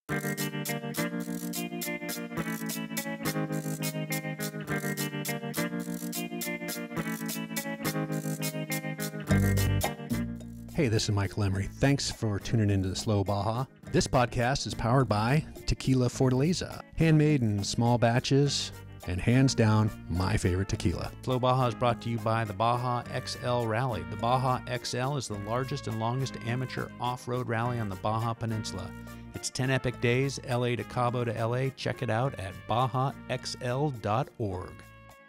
Hey, this is Michael Emery. Thanks for tuning into the Slow Baja. This podcast is powered by Tequila Fortaleza, handmade in small batches, and hands down, my favorite tequila. Slow Baja is brought to you by the Baja XL Rally. The Baja XL is the largest and longest amateur off-road rally on the Baja Peninsula. It's 10 epic days, LA to Cabo to LA. Check it out at bajaxl.org.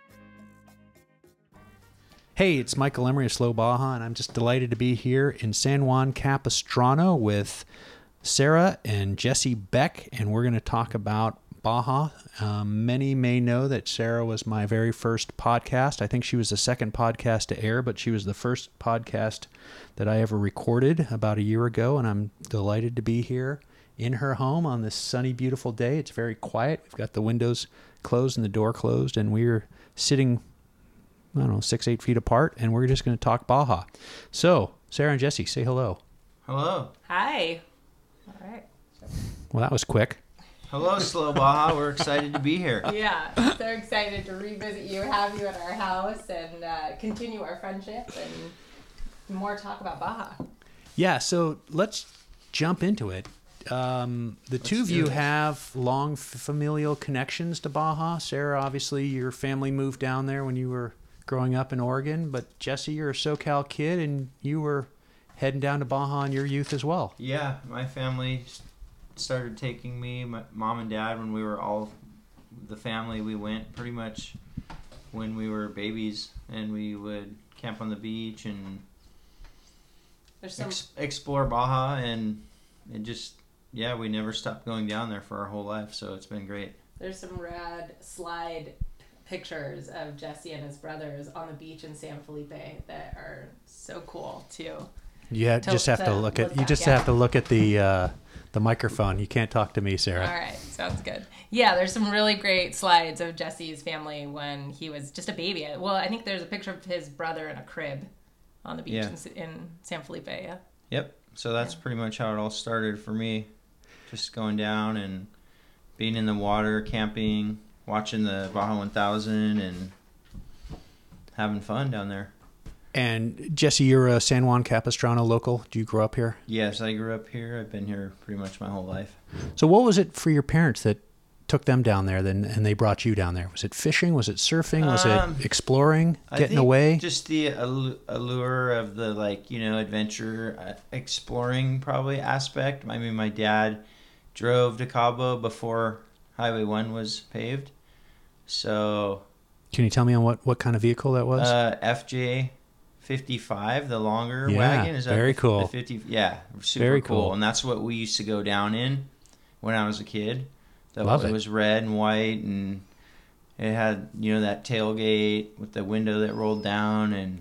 Hey, it's Michael Emery of Slow Baja, and I'm just delighted to be here in San Juan Capistrano with Sarah and Jesse Beck, and we're going to talk about Baja. Many may know that Sarah was my very first podcast. I think she was the second podcast to air, but she was the first podcast that I ever recorded about a year ago, and I'm delighted to be here in her home on this sunny, beautiful day. It's very quiet. We've got the windows closed and the door closed, and we're sitting, I don't know, 6-8 feet apart, and we're just going to talk Baja. So, Sarah and Jesse, say hello. Hello. Hi. All right. Well, that was quick. Hello, Slow Baja. We're excited to be here. Yeah, so excited to revisit you, have you at our house, and continue our friendship and more talk about Baja. Yeah, so let's jump into it. The two of you have long familial connections to Baja. Sarah, obviously, your family moved down there when you were growing up in Oregon, but Jesse, you're a SoCal kid, and you were heading down to Baja in your youth as well. Yeah, my family started taking me, my mom and dad, when we were all the family. We went pretty much when we were babies, and we would camp on the beach and explore Baja, and it just, yeah, we never stopped going down there for our whole life, so it's been great. There's some rad slide pictures of Jesse and his brothers on the beach in San Felipe that are so cool too. Yeah, just have to look at the microphone. You can't talk to me, Sarah. All right, sounds good. Yeah, there's some really great slides of Jesse's family when he was just a baby. Well, I think there's a picture of his brother in a crib on the beach in San Felipe. Yeah. Yep. So that's pretty much how it all started for me. Just going down and being in the water, camping, watching the Baja 1000, and having fun down there. And Jesse, you're a San Juan Capistrano local. Do you grow up here? Yes, I grew up here. I've been here pretty much my whole life. So what was it for your parents that took them down there and they brought you down there? Was it fishing? Was it surfing? Was it exploring, getting away? Just the allure of the, adventure, exploring probably aspect. I mean, my dad drove to Cabo before Highway 1 was paved. So, can you tell me on what kind of vehicle that was? FJ 55, the longer wagon. Is that very cool. The 50, yeah, super very cool. And that's what we used to go down in when I was a kid. Love it. It was red and white, and it had, that tailgate with the window that rolled down, and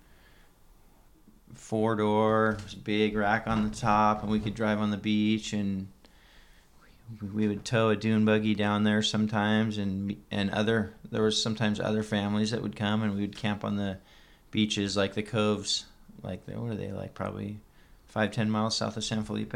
4-door, big rack on the top, and we could drive on the beach, and we would tow a dune buggy down there sometimes, and there was sometimes other families that would come, and we would camp on the beaches, like the coves, what are they, probably 5-10 miles south of San Felipe.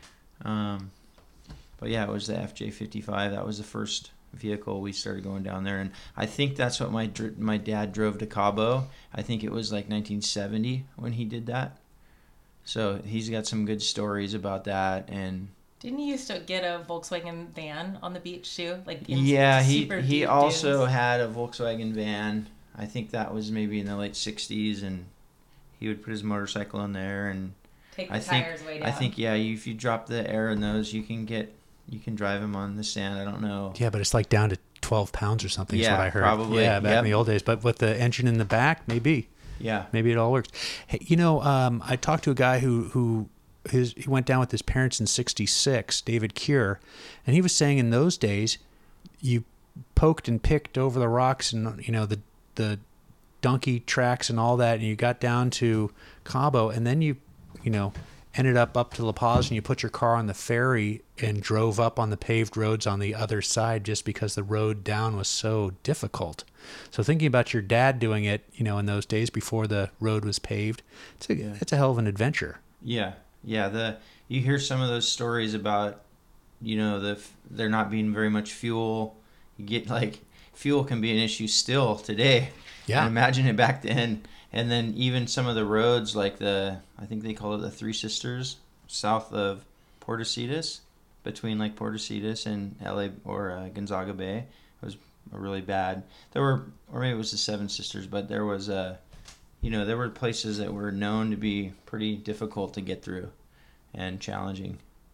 But yeah, it was the FJ55. That was the first vehicle we started going down there, and I think that's what my dad drove to Cabo. I think it was 1970 when he did that. So he's got some good stories about that. And didn't he used to get a Volkswagen van on the beach too? He also had a Volkswagen van. I think that was maybe in the late 60s, and he would put his motorcycle in there and take the tires way down. I think if you drop the air in those, you can drive them on the sand. I don't know. Yeah, but it's down to 12 pounds or something is what I heard. Probably. Yeah, back in the old days. But with the engine in the back, maybe. Yeah. Maybe it all works. Hey, I talked to a guy he went down with his parents in 66, David Cure, and he was saying in those days you poked and picked over the rocks and, the donkey tracks and all that, and you got down to Cabo, and then you ended up to La Paz, and you put your car on the ferry and drove up on the paved roads on the other side just because the road down was so difficult. So thinking about your dad doing it, in those days before the road was paved, it's a hell of an adventure. Yeah. Yeah. You hear some of those stories about there not being very much fuel. You get like fuel can be an issue still today. Yeah. And imagine it back then. And then even some of the roads, like I think they call it the Three Sisters, south of Portecidas, between like Portecidas and LA or Gonzaga Bay, it was really bad. Or maybe it was the Seven Sisters, but there was there were places that were known to be pretty difficult to get through and challenging.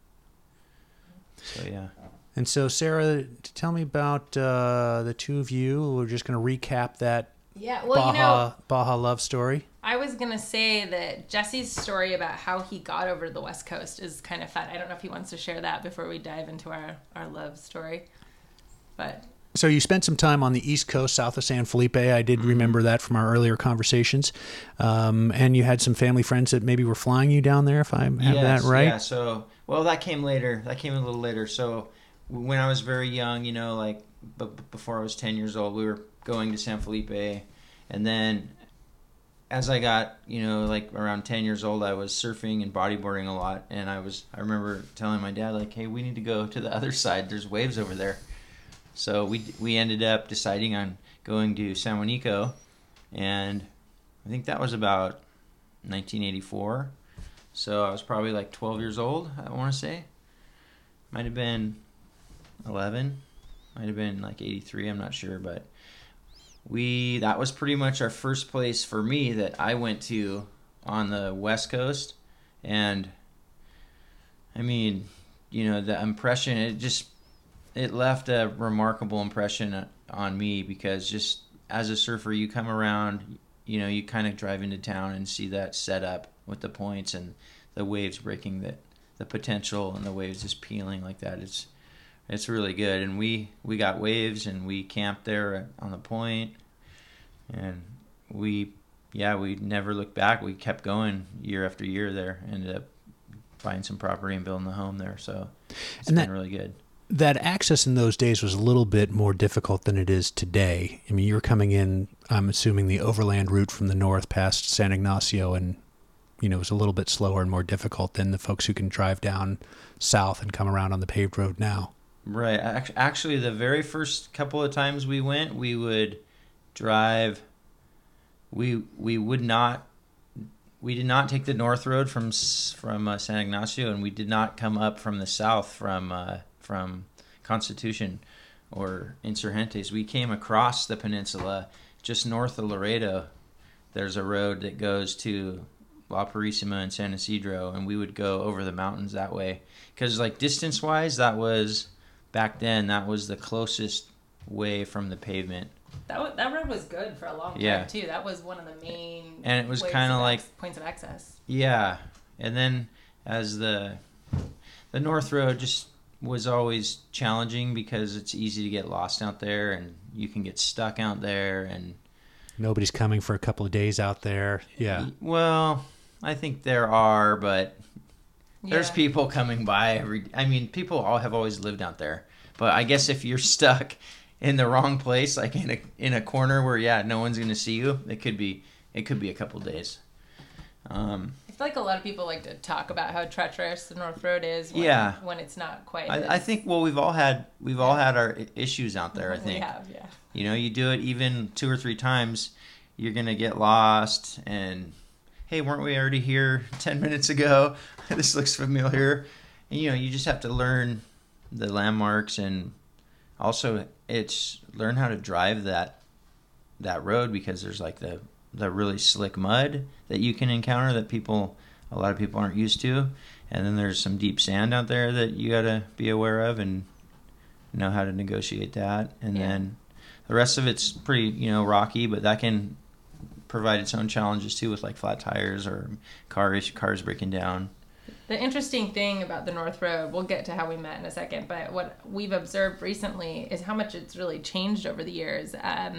So yeah. And so, Sarah, tell me about the two of you. We're just going to recap that Baja love story. I was going to say that Jesse's story about how he got over to the West Coast is kind of fun. I don't know if he wants to share that before we dive into our love story. But so you spent some time on the East Coast, south of San Felipe. I did remember that from our earlier conversations. And you had some family friends that maybe were flying you down there, if I have that right? Yeah, so, that came later. That came a little later. So when I was very young, before I was 10 years old, we were going to San Felipe. And then as I got, like around 10 years old, I was surfing and bodyboarding a lot. And I remember telling my dad, like, hey, we need to go to the other side. There's waves over there. So we ended up deciding on going to San Juanico. And I think that was about 1984. So I was probably like 12 years old, I want to say. Might have been 11. Might have been like 83, I'm not sure. But that was pretty much our first place for me that I went to on the West Coast. And I mean, the impression, it left a remarkable impression on me, because just as a surfer, you come around, you kind of drive into town and see that setup with the points and the waves breaking, the potential, and the waves just peeling like that. It's really good. And we got waves, and we camped there on the point, and we never looked back. We kept going year after year there. Ended up buying some property and building a home there. So it's been really good. That access in those days was a little bit more difficult than it is today. I mean, you're coming in, I'm assuming, the overland route from the north past San Ignacio, and it was a little bit slower and more difficult than the folks who can drive down south and come around on the paved road now. Right. Actually, the very first couple of times we went, we would drive. We did not take the north road from San Ignacio, and we did not come up from the south from Constitution or Insurgentes. We came across the peninsula just north of Laredo. There's a road that goes to La Purísima and San Isidro, and we would go over the mountains that way. Because like distance-wise, back then, that was the closest way from the pavement. That road was good for a long time, too. That was one of the main and it was kind of like points of access. Yeah. And then as the north road just was always challenging, because it's easy to get lost out there, and you can get stuck out there, and nobody's coming for a couple of days out there. Yeah. Well, I think there are, but there's people coming by people all have always lived out there. But I guess if you're stuck in the wrong place, like in a corner where no one's going to see you, it could be a couple of days. I feel like a lot of people like to talk about how treacherous the North Road is when it's not quite. I think we've all had our issues out there. I think we have, yeah. You do it even 2 or 3 times, you're gonna get lost. And hey, weren't we already here 10 minutes ago? This looks familiar. And, you just have to learn the landmarks, and also it's learn how to drive that road, because there's like the really slick mud that you can encounter that a lot of people aren't used to. And then there's some deep sand out there that you got to be aware of and know how to negotiate that. And then the rest of it's pretty, rocky, but that can provide its own challenges too, with like flat tires or cars breaking down. The interesting thing about the North Road, we'll get to how we met in a second, but what we've observed recently is how much it's really changed over the years.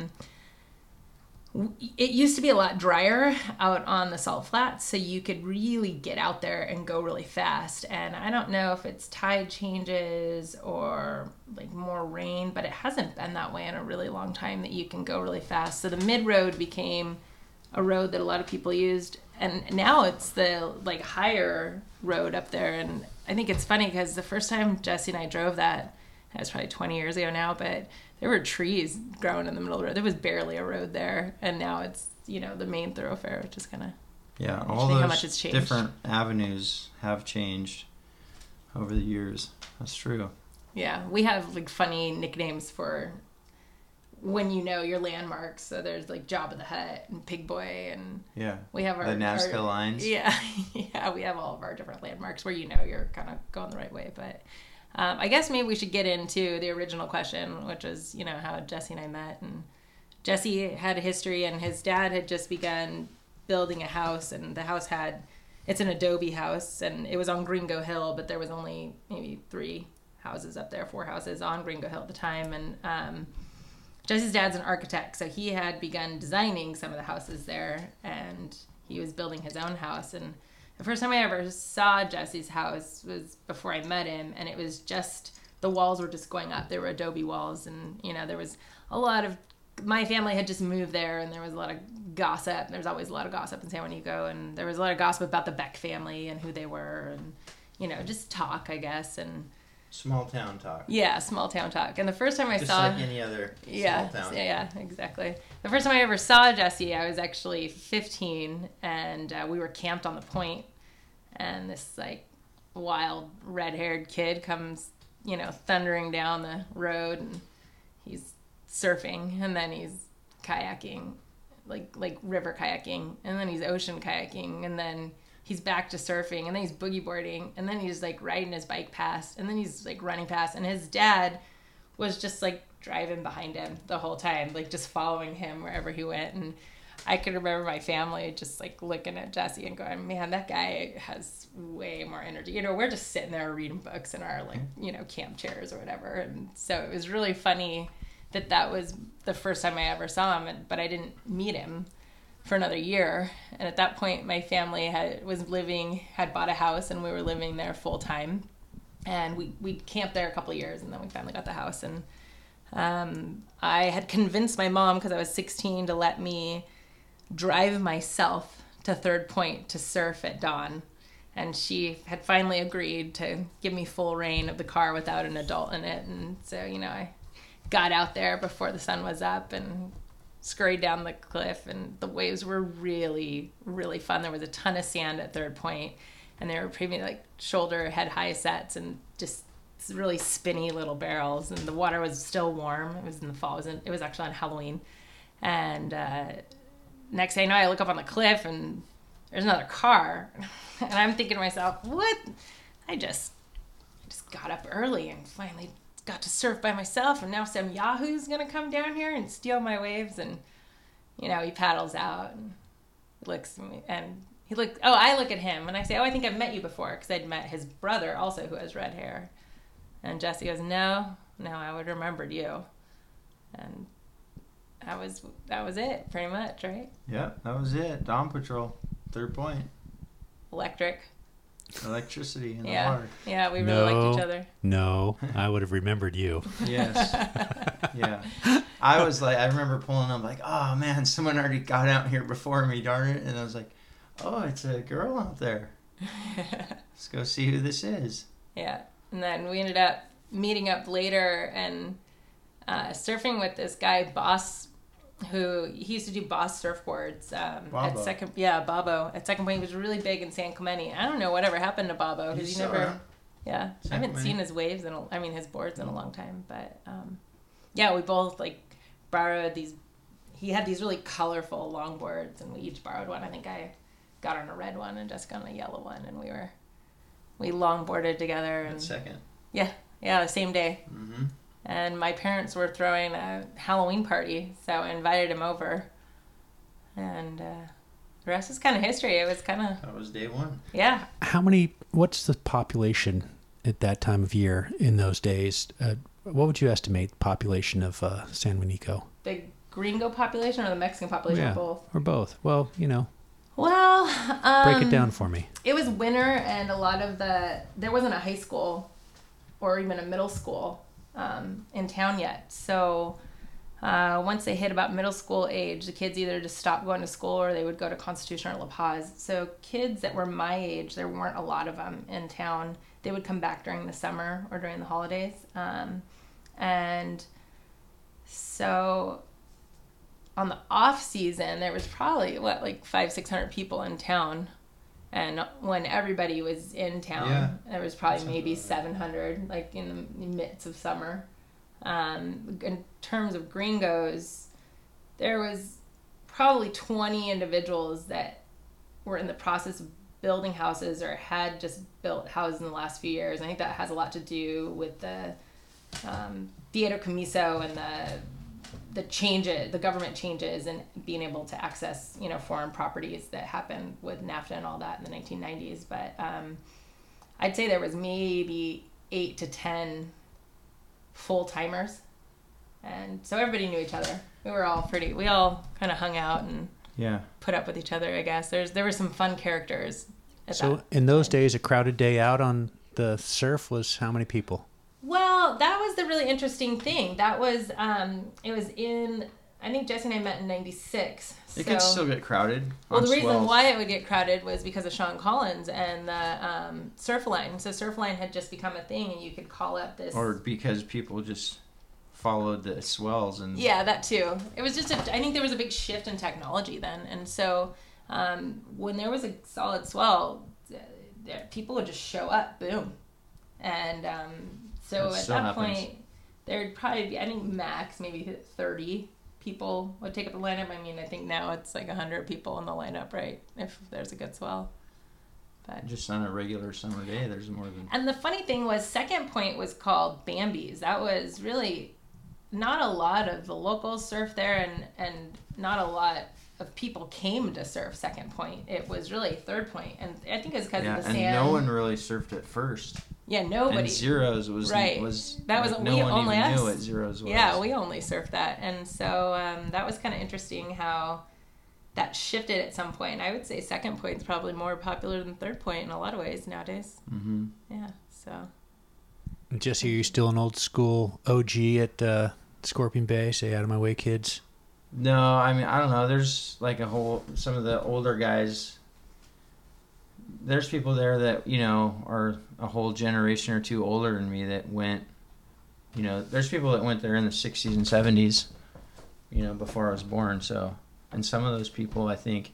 It used to be a lot drier out on the salt flats, so you could really get out there and go really fast. And I don't know if it's tide changes or like more rain, but it hasn't been that way in a really long time that you can go really fast. So the mid road became a road that a lot of people used, and now it's the like higher road up there. And I think it's funny because the first time Jesse and I drove that, it was probably 20 years ago now, but there were trees growing in the middle of the road. There was barely a road there, and now it's, you know, the main thoroughfare, which is kind of all those how much it's changed. Different avenues have changed over the years. That's true. Yeah, we have like funny nicknames for when you know your landmarks. So there's like Jabba the Hutt and Pig Boy, and we have the Nazca lines. Yeah, we have all of our different landmarks where you know you're kind of going the right way. But I guess maybe we should get into the original question, which is, you know, how Jesse and I met. And Jesse had a history, and his dad had just begun building a house, and the house it's an adobe house, and it was on Gringo Hill, but there was only maybe 4 houses on Gringo Hill at the time. And Jesse's dad's an architect, so he had begun designing some of the houses there, and he was building his own house. And the first time I ever saw Jesse's house was before I met him, and it was just, the walls were just going up. They were adobe walls, and, you know, there was a lot of, my family had just moved there, and there was a lot of gossip. There's always a lot of gossip in San Juanico, and there was a lot of gossip about the Beck family and who they were, and, you know, just talk, I guess. And small town talk. Yeah, small town talk. And the first time I just saw, like any other small town. Yeah, exactly. The first time I ever saw Jesse, I was actually 15, and we were camped on the point, and this like wild red-haired kid comes, you know, thundering down the road, and he's surfing, and then he's kayaking, like river kayaking, and then he's ocean kayaking, and then he's back to surfing, and then he's boogie boarding, and then he's like riding his bike past, and then he's like running past, and his dad was just like driving behind him the whole time, like just following him wherever he went. And I could remember my family just like looking at Jesse and going, man, that guy has way more energy. You know, we're just sitting there reading books in our like, you know, camp chairs or whatever. And so it was really funny that was the first time I ever saw him, but I didn't meet him for another year. And at that point, my family had bought a house, and we were living there full time. And we camped there a couple of years, and then we finally got the house. And I had convinced my mom, because I was 16, to let me drive myself to Third Point to surf at dawn. And she had finally agreed to give me full reign of the car without an adult in it. And so, you know, I got out there before the sun was up and scurried down the cliff, and the waves were really, really fun. There was a ton of sand at Third Point, and they were pretty like shoulder head high sets, and just really spinny little barrels, and the water was still warm. It was in the fall. It was actually on Halloween. And next thing I know, I look up on the cliff, and there's another car, and I'm thinking to myself, what? I just got up early and finally got to surf by myself, and now some yahoo's gonna come down here and steal my waves. And, you know, he paddles out and looks at me, and I look at him, and I say, I think I've met you before, because I'd met his brother also, who has red hair. And Jesse goes, no, I would have remembered you. And that was it, pretty much, right? Yep, that was it. Dawn Patrol, Third Point. Electricity in the water. Yeah, we really liked each other. No, I would have remembered you. Yes. Yeah. I remember pulling up like, oh man, someone already got out here before me, darn it. And I was like, oh, it's a girl out there. Let's go see who this is. Yeah. And then we ended up meeting up later and surfing with this guy, Boss, who he used to do Boss surfboards at Second. Yeah, Bobo at Second Point. He was really big in San Clemente. I don't know whatever happened to Bobo, because he never. Yeah, I haven't seen his waves his boards in a long time. But yeah, we both like borrowed these. He had these really colorful longboards, and we each borrowed one. I think I got on a red one and Jessica on a yellow one, and we longboarded together. And Second. Yeah, the same day. Mm-hmm. And my parents were throwing a Halloween party, so I invited him over. And the rest is kind of history. It was That was day one. Yeah. What's the population at that time of year in those days? What would you estimate the population of San Juanico? The Gringo population or the Mexican population? Yeah, or both? Or both. Well, you know. Well, break it down for me. It was winter, and a lot of there wasn't a high school or even a middle school in town yet. So once they hit about middle school age, the kids either just stopped going to school or they would go to Constitution or La Paz. So kids that were my age, there weren't a lot of them in town. they would come back during the summer or during the holidays. And so on the off season, there was probably like 500-600 people in town. And when everybody was in town, there was probably maybe 700, like in the midst of summer. In terms of gringos, there was probably 20 individuals that were in the process of building houses or had just built houses in the last few years. I think that has a lot to do with the fideicomiso and the changes, the government changes, and being able to access, foreign properties that happened with NAFTA and all that in the 1990s. But I'd say there was maybe 8 to 10 full-timers, and so everybody knew each other. We all kind of hung out and put up with each other, I guess. There were some fun characters So in those days, a crowded day out on the surf was how many people? Well, that was the really interesting thing. That was it was I think Jesse and I met in 96. It could still get crowded. Well, the reason why it would get crowded was because of Sean Collins and the Surfline. So Surfline had just become a thing, and you could call up this. Or because people just followed the swells and. Yeah, that too. It was just I think there was a big shift in technology then, and so when there was a solid swell, people would just show up, boom, and so at that point there'd probably be, I think max maybe 30. People would take up the lineup. I mean, I think now it's like 100 people in the lineup, right? If there's a good swell. But just on a regular summer day, there's more than. And the funny thing was, Second Point was called Bambi's. That was really not a lot of the locals surfed there, and not a lot of people came to surf Second Point. It was really Third Point, and I think it's because of the sand. And no one really surfed at first. Yeah, nobody. And Zeros was right. That was no one only even us. knew what Zeros was. Yeah, we only surfed that, and so that was kind of interesting how that shifted at some point. I would say Second Point's probably more popular than Third Point in a lot of ways nowadays. Mm-hmm. Yeah. So. Jesse, are you still an old school OG at Scorpion Bay? Say out of my way, kids. No, I mean, I don't know. There's like some of the older guys. There's people there that, are a whole generation or two older than me that went, there's people that went there in the 60s and 70s, before I was born. So, and some of those people I think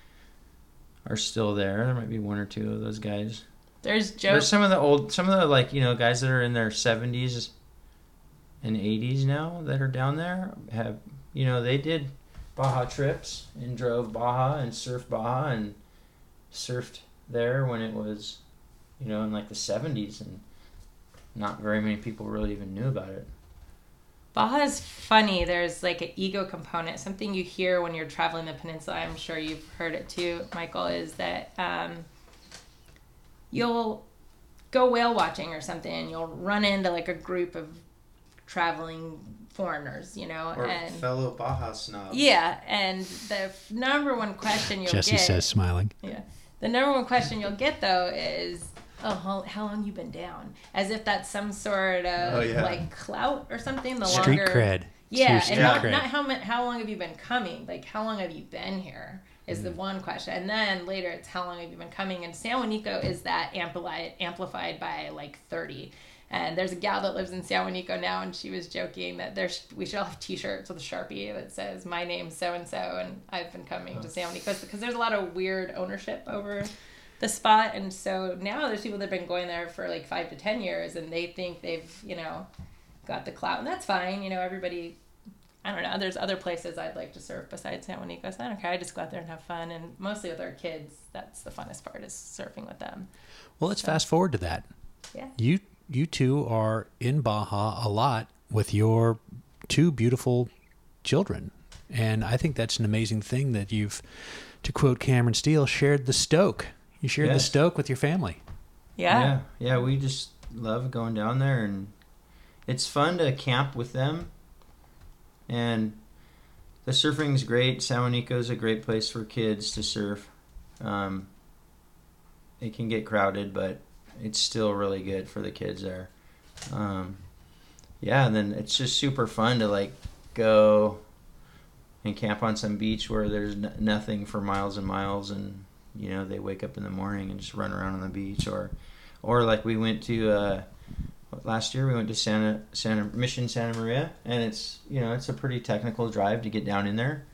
are still there. There might be one or two of those guys. There's some of the guys that are in their 70s and 80s now that are down there have, they did Baja trips and drove Baja and surfed Baja and surfed there when it was, in like the 70s, and not very many people really even knew about it. Baja is funny. There's like an ego component. Something you hear when you're traveling the peninsula, I'm sure you've heard it too, Michael, is that you'll go whale watching or something, and you'll run into like a group of traveling foreigners, or and fellow Baja snobs. Yeah, and the number one question you'll Jesse get... says, smiling. Yeah. The number one question you'll get, though, is, how long you been down? As if that's some sort of, like, clout or something. Street cred. Yeah, and not how long have you been coming? Like, how long have you been here is the one question. And then later it's how long have you been coming? And San Juanico is that amplified by, like, 30. And there's a gal that lives in San Juanico now, and she was joking that we should all have T-shirts with a Sharpie that says, my name's so-and-so, and I've been coming to San Juanico, because there's a lot of weird ownership over the spot. And so now there's people that have been going there for like 5 to 10 years, and they think they've, got the clout. And that's fine. Everybody, I don't know. There's other places I'd like to surf besides San Juanico, so I don't care. I just go out there and have fun. And mostly with our kids, that's the funnest part, is surfing with them. Well, let's fast forward to that. Yeah. You two are in Baja a lot with your 2 beautiful children. And I think that's an amazing thing that you've, to quote Cameron Steele, shared the stoke. You shared the stoke with your family. Yeah. Yeah, we just love going down there, and it's fun to camp with them. And the surfing's great. San Juanico's a great place for kids to surf. It can get crowded, but it's still really good for the kids there. And then it's just super fun to like go and camp on some beach where there's nothing for miles and miles, and they wake up in the morning and just run around on the beach, or Or like we went to last year we went to Santa Maria, and it's it's a pretty technical drive to get down in there,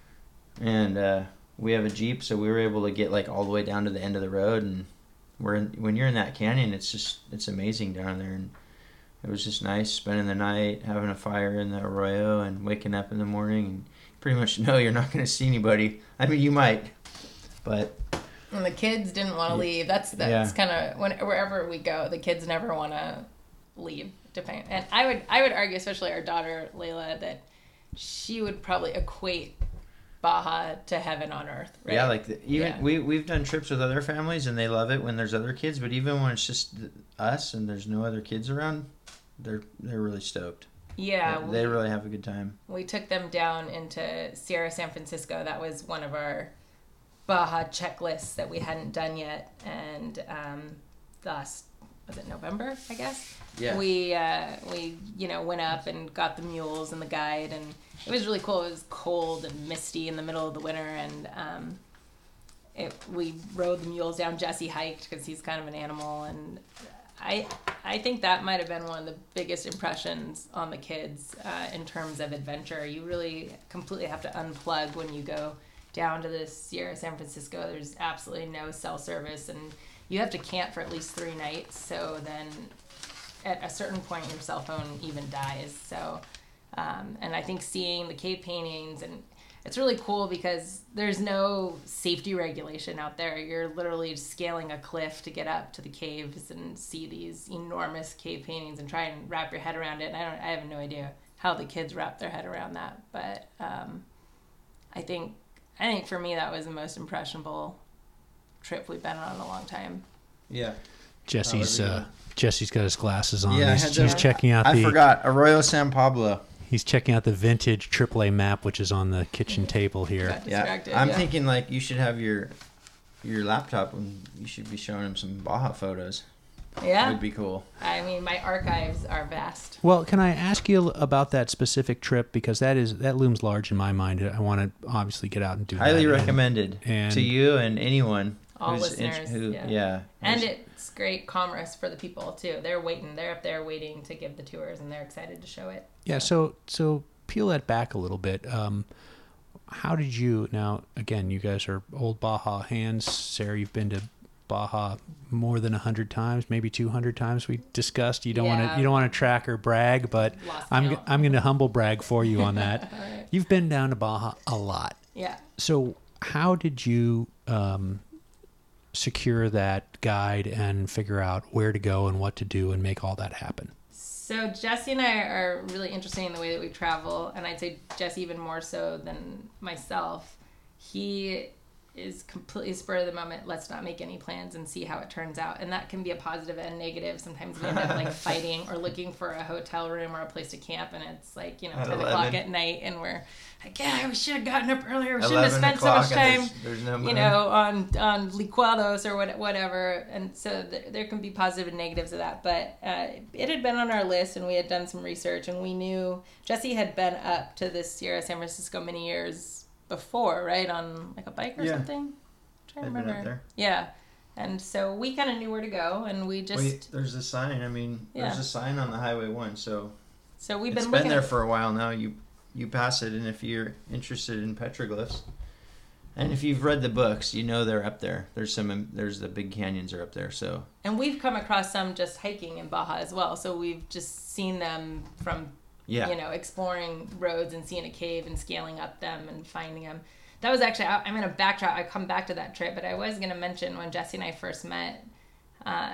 and we have a Jeep, so we were able to get like all the way down to the end of the road, and when you're in that canyon, it's amazing down there, and it was just nice spending the night, having a fire in the arroyo, and waking up in the morning, and pretty much know you're not going to see anybody. I mean, you might, but. And the kids didn't want to leave. That's kind of wherever we go, the kids never want to leave. And I would argue, especially our daughter Layla, that she would probably equate Baja to heaven on earth. Right? Yeah, like we've done trips with other families, and they love it when there's other kids. But even when it's just us and there's no other kids around, they're really stoked. Yeah, they really have a good time. We took them down into Sierra San Francisco. That was one of our Baja checklists that we hadn't done yet, and was it November, I guess? Yeah. We went up and got the mules and the guide, and it was really cool. It was cold and misty in the middle of the winter, and we rode the mules down. Jesse hiked because he's kind of an animal, and I think that might have been one of the biggest impressions on the kids in terms of adventure. You really completely have to unplug when you go down to the Sierra San Francisco. There's absolutely no cell service, and you have to camp for at least 3 nights. So then at a certain point, your cell phone even dies. So, and I think seeing the cave paintings, and it's really cool because there's no safety regulation out there. You're literally scaling a cliff to get up to the caves and see these enormous cave paintings and try and wrap your head around it. And I have no idea how the kids wrap their head around that. But I think for me that was the most impressionable trip we've been on in a long time. Yeah. Jesse's got his glasses on. Yeah, he's checking out I forgot Arroyo San Pablo. He's checking out the vintage AAA map, which is on the kitchen table here. Yeah, I'm thinking like you should have your laptop and you should be showing him some Baja photos. Yeah, it would be cool. I mean, my archives are vast. Well, can I ask you about that specific trip, because that looms large in my mind. I want to obviously get out and do highly that. recommended to you and anyone. All listeners, yeah. And it's great commerce for the people too. They're up there waiting to give the tours, and they're excited to show it. Yeah. So peel that back a little bit. How did you? Now, again, you guys are old Baja hands. Sarah, you've been to Baja more than 100 times, maybe 200 times. We discussed you don't want to track or brag, but I'm going to humble brag for you on that. Right. You've been down to Baja a lot. Yeah. So how did you secure that guide and figure out where to go and what to do and make all that happen? So Jesse and I are really interesting in the way that we travel, and I'd say Jesse even more so than myself. He is completely spur of the moment. Let's not make any plans and see how it turns out. And that can be a positive and negative. Sometimes we end up like fighting or looking for a hotel room or a place to camp, and it's like, 10 o'clock at night, and we're like, yeah, we should have gotten up earlier. We shouldn't have spent so much time, there's no on licuados or whatever. And so there can be positive and negatives of that. But it had been on our list, and we had done some research, and we knew Jesse had been up to this Sierra San Francisco many years before, right, on like a bike or something. I'm trying to remember. Been up there. Yeah, and so we kind of knew where to go, and we just wait. There's a sign. I mean, there's a sign on the Highway 1. So we've been there for a while now. You pass it, and if you're interested in petroglyphs, and if you've read the books, they're up there. There's the big canyons are up there. So and we've come across some just hiking in Baja as well. So we've just seen them from. Exploring roads and seeing a cave and scaling up them and finding them. That was actually, I'm going to backtrack. I come back to that trip, but I was going to mention when Jesse and I first met, I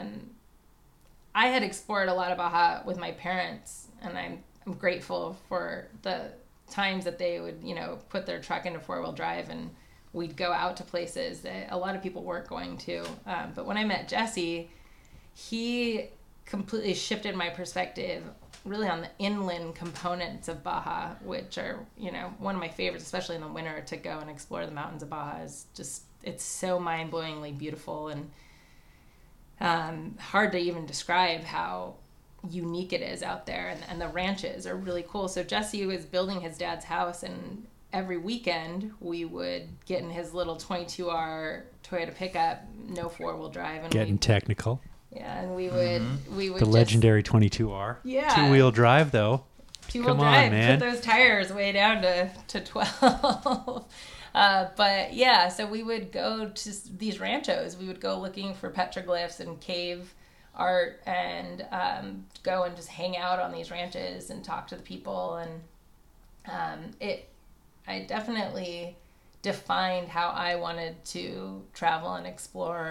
had explored a lot of Baja with my parents, and I'm grateful for the times that they would, put their truck into 4-wheel drive and we'd go out to places that a lot of people weren't going to. But when I met Jesse, he completely shifted my perspective really on the inland components of Baja, which are, one of my favorites, especially in the winter, to go and explore the mountains of Baja. Is just, it's so mind-blowingly beautiful and hard to even describe how unique it is out there. And the ranches are really cool. So Jesse was building his dad's house, and every weekend we would get in his little 22R Toyota pickup, no 4-wheel drive. And Getting technical. Yeah, and we would The legendary 22R. Yeah. 2-wheel drive, though. Two-wheel Come on, drive, man. put those tires way down to 12. But yeah, so we would go to these ranchos. We would go looking for petroglyphs and cave art and go and just hang out on these ranches and talk to the people. And I definitely defined how I wanted to travel and explore.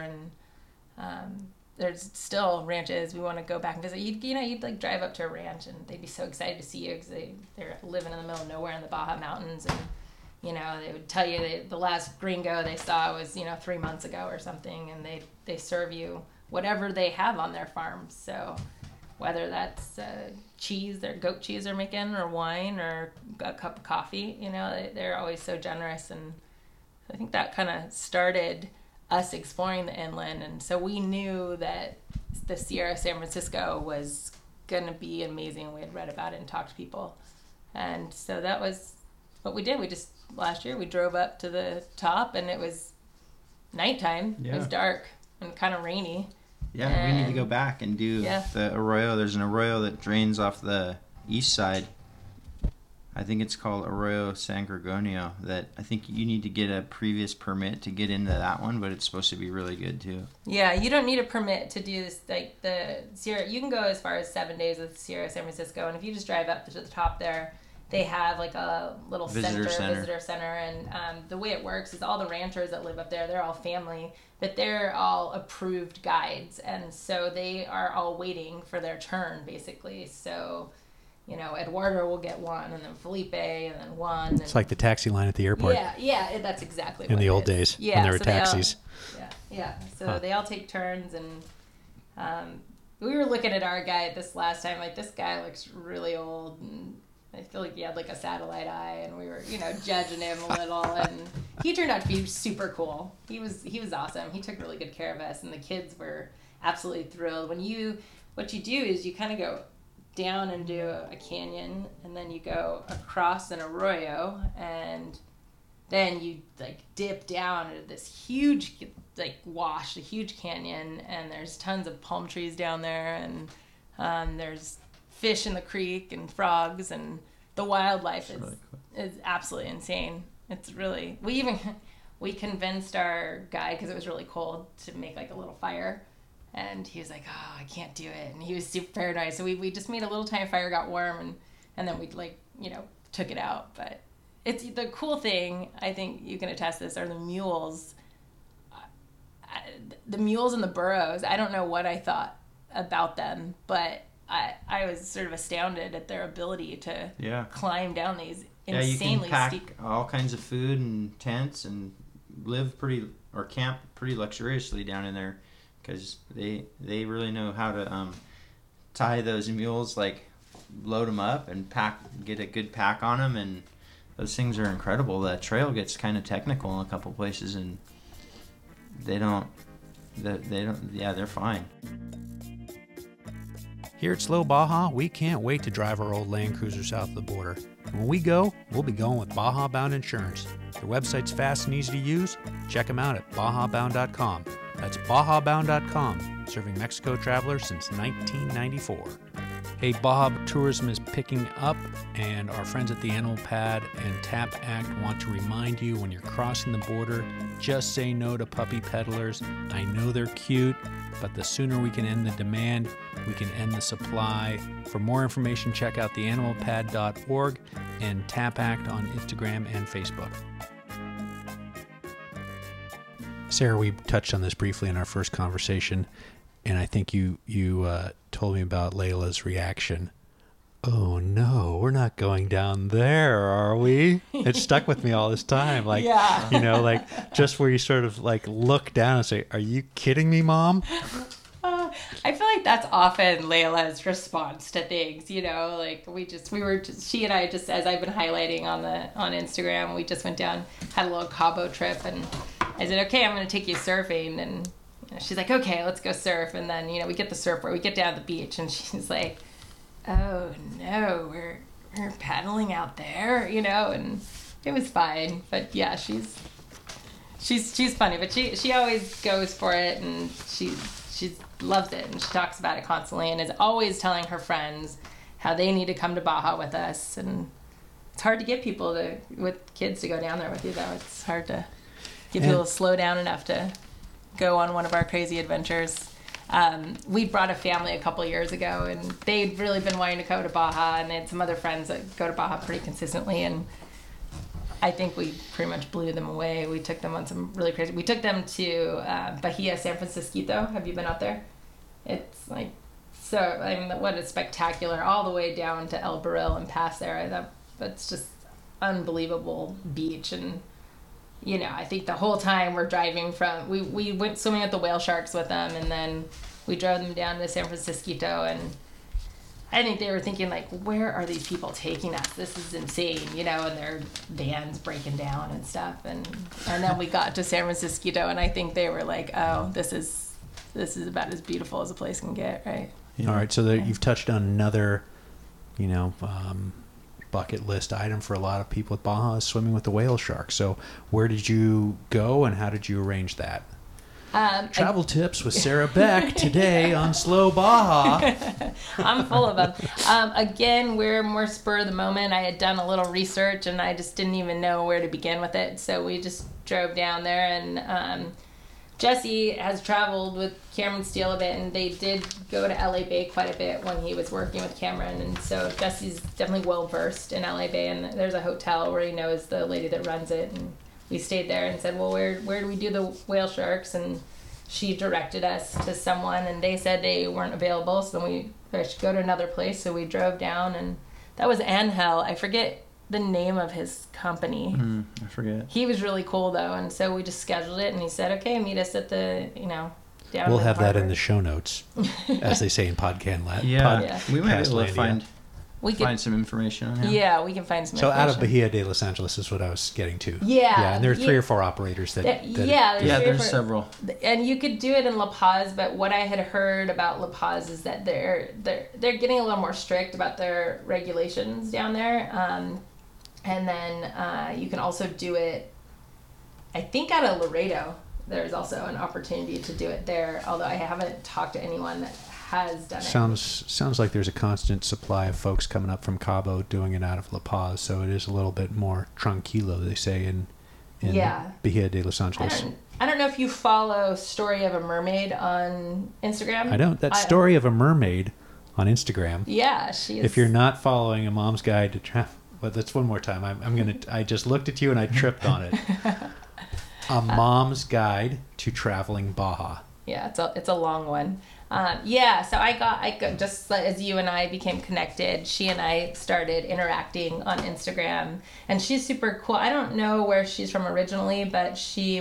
And there's still ranches we want to go back and visit. You'd like drive up to a ranch and they'd be so excited to see you because they're living in the middle of nowhere in the Baja Mountains, and they would tell you the last gringo they saw was 3 months ago or something, and they serve you whatever they have on their farm. So whether that's cheese, their goat cheese they're making, or wine, or a cup of coffee, they're always so generous. And I think that kind of started us exploring the inland. And so we knew that the Sierra San Francisco was going to be amazing. We had read about it and talked to people. And so that was what we did. Last year we drove up to the top, and it was nighttime. Yeah. It was dark and kind of rainy. Yeah, we need to go back and do the arroyo. There's an arroyo that drains off the east side. I think it's called Arroyo San Gorgonio. That I think you need to get a previous permit to get into that one, but it's supposed to be really good too. Yeah, you don't need a permit to do this. Like the Sierra, you can go as far as 7 days with Sierra San Francisco, and if you just drive up to the top there, they have like a little visitor center, and the way it works is all the ranchers that live up there, they're all family, but they're all approved guides, and so they are all waiting for their turn basically. So Eduardo will get one, and then Felipe, and then one. It's like the taxi line at the airport. Yeah, that's exactly in what the it old is. days Yeah, when there were so taxis. So they all take turns, and we were looking at our guy this last time. Like, this guy looks really old, and I feel like he had like a satellite eye, and we were judging him a little, and he turned out to be super cool. He was awesome. He took really good care of us, and the kids were absolutely thrilled. What you do is you kind of go down into a canyon, and then you go across an arroyo, and then you like dip down into this huge wash, a huge canyon, and there's tons of palm trees down there, and there's fish in the creek and frogs, and the wildlife is absolutely insane. It's really, we convinced our guy, because it was really cold, to make like a little fire. And he was like, "Oh, I can't do it." And he was super paranoid. So we just made a little tiny fire, got warm, and then we took it out. But it's the cool thing, I think you can attest this, are the mules. The mules and the burros. I don't know what I thought about them, but I was sort of astounded at their ability to climb down these insanely you can pack steep. all kinds of food and tents and camp pretty luxuriously down in there. Because they really know how to tie those mules, like load them up and get a good pack on them, and those things are incredible. That trail gets kind of technical in a couple places, and they're fine. Here at Slow Baja, we can't wait to drive our old Land Cruiser south of the border. And when we go, we'll be going with Baja Bound Insurance. Their website's fast and easy to use. Check them out at bajabound.com. That's bajabound.com, serving Mexico travelers since 1994. Hey, Baja tourism is picking up, and our friends at the Animal Pad and Tap Act want to remind you, when you're crossing the border, just say no to puppy peddlers. I know they're cute, but the sooner we can end the demand, we can end the supply. For more information, check out theanimalpad.org and Tap Act on Instagram and Facebook. Sarah, we touched on this briefly in our first conversation, and I think you told me about Layla's reaction. Oh no, we're not going down there, are we? It stuck with me all this time. Like, just where you sort of like look down and say, "Are you kidding me, Mom?" I feel like that's often Layla's response to things, like she and I, just as I've been highlighting on Instagram, we just went down, had a little Cabo trip, and I said, "Okay, I'm going to take you surfing," and she's like, "Okay, let's go surf." And then, we get the surfboard, we get down to the beach, and she's like, "Oh no, we're paddling out there," and it was fine. But yeah, she's funny, but she always goes for it, and she's loves it, and she talks about it constantly, and is always telling her friends how they need to come to Baja with us. And it's hard to get people with kids to go down there with you, though. It's hard to get people to slow down enough to go on one of our crazy adventures. We brought a family a couple years ago, and they'd really been wanting to go to Baja, and they had some other friends that go to Baja pretty consistently, and I think we pretty much blew them away. We took them on some really crazy... We took them to Bahia San Francisco. Have you been out there? It's like... So, I mean, what a spectacular... All the way down to El Barril and past there. I thought that's just unbelievable beach. And, you know, I think the whole time we're driving from... We went swimming with the whale sharks with them, and then we drove them down to San Francisco, and I think they were thinking, like, where are these people taking us? This is insane, you know, and their van's breaking down and stuff. And then we got to San Francisco, and I think they were like, oh, this is about as beautiful as a place can get, right? Yeah. All right, so you've touched on another, you know, bucket list item for a lot of people at Baja is swimming with the whale shark. So where did you go, and how did you arrange that? Travel tips with Sarah Beck today on Slow Baja. I'm full of them. Again, we're more spur of the moment. I had done a little research, and I just didn't even know where to begin with it. So we just drove down there, and Jesse has traveled with Cameron Steele a bit, and they did go to LA Bay quite a bit when he was working with Cameron. And so Jesse's definitely well versed in LA Bay, and there's a hotel where he knows the lady that runs it. And we stayed there and said, well, where do we do the whale sharks? And she directed us to someone, and they said they weren't available, so we should go to another place. So we drove down, and that was Angel. I forget the name of his company. I forget. He was really cool, though, and so we just scheduled it, and he said, okay, meet us at the, you know, down We'll in have the harbor. that in the show notes, as they say in podcast land. Yeah, we might be able to find some information on him. Yeah, we can find some So information. out of Bahia de Los Angeles is what I was getting to. Yeah. And there are 3 or 4 operators that There's several. And you could do it in La Paz, but what I had heard about La Paz is that they're getting a little more strict about their regulations down there. And then you can also do it, I think, out of Laredo. There's also an opportunity to do it there, although I haven't talked to anyone that has done it. Sounds like there's a constant supply of folks coming up from Cabo doing it out of La Paz, so it is a little bit more tranquilo, they say, in Bahia de Los Angeles. I don't know if you follow Story of a Mermaid on Instagram. I don't. That Story of a Mermaid on Instagram. Yeah, she is. If you're not following A Mom's Guide to Travel, but that's one more time. I just looked at you and I tripped on it. A Mom's Guide to Traveling Baja. Yeah, it's a long one. So I got just as you and I became connected, she and I started interacting on Instagram, and she's super cool. I don't know where she's from originally, but she's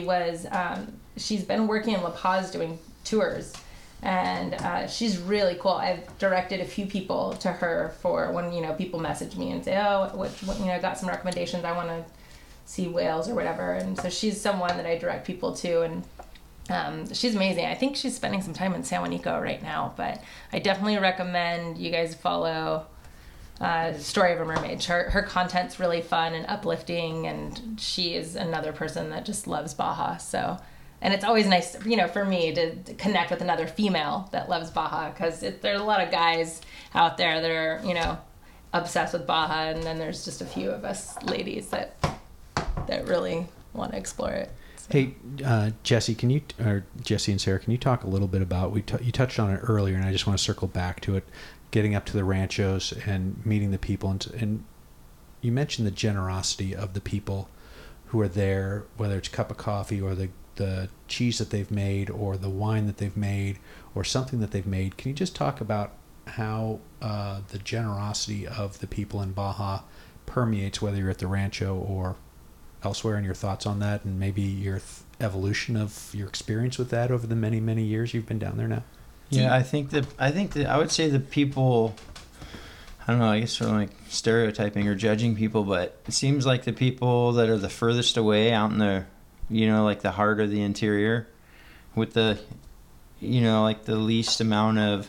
been working in La Paz doing tours, and she's really cool. I've directed a few people to her for when, you know, people message me and say, oh, what you know, got some recommendations, I want to see whales or whatever. And so she's someone that I direct people to, and she's amazing. I think she's spending some time in San Juanico right now, but I definitely recommend you guys follow Story of a Mermaid. Her content's really fun and uplifting, and she is another person that just loves Baja. So, and it's always nice, you know, for me to connect with another female that loves Baja, because there's a lot of guys out there that are, you know, obsessed with Baja, and then there's just a few of us ladies that really want to explore it. Hey, Jesse and Sarah, can you talk a little bit about, you touched on it earlier, and I just want to circle back to it, getting up to the ranchos and meeting the people, and you mentioned the generosity of the people who are there, whether it's a cup of coffee or the cheese that they've made or the wine that they've made or something that they've made. Can you just talk about how the generosity of the people in Baja permeates, whether you're at the rancho or elsewhere, and your thoughts on that, and maybe your evolution of your experience with that over the many, many years you've been down there now? Yeah, I think that I would say the people, I don't know, I guess sort of like stereotyping or judging people, but it seems like the people that are the furthest away out in the, you know, like the heart of the interior, with the, you know, like the least amount of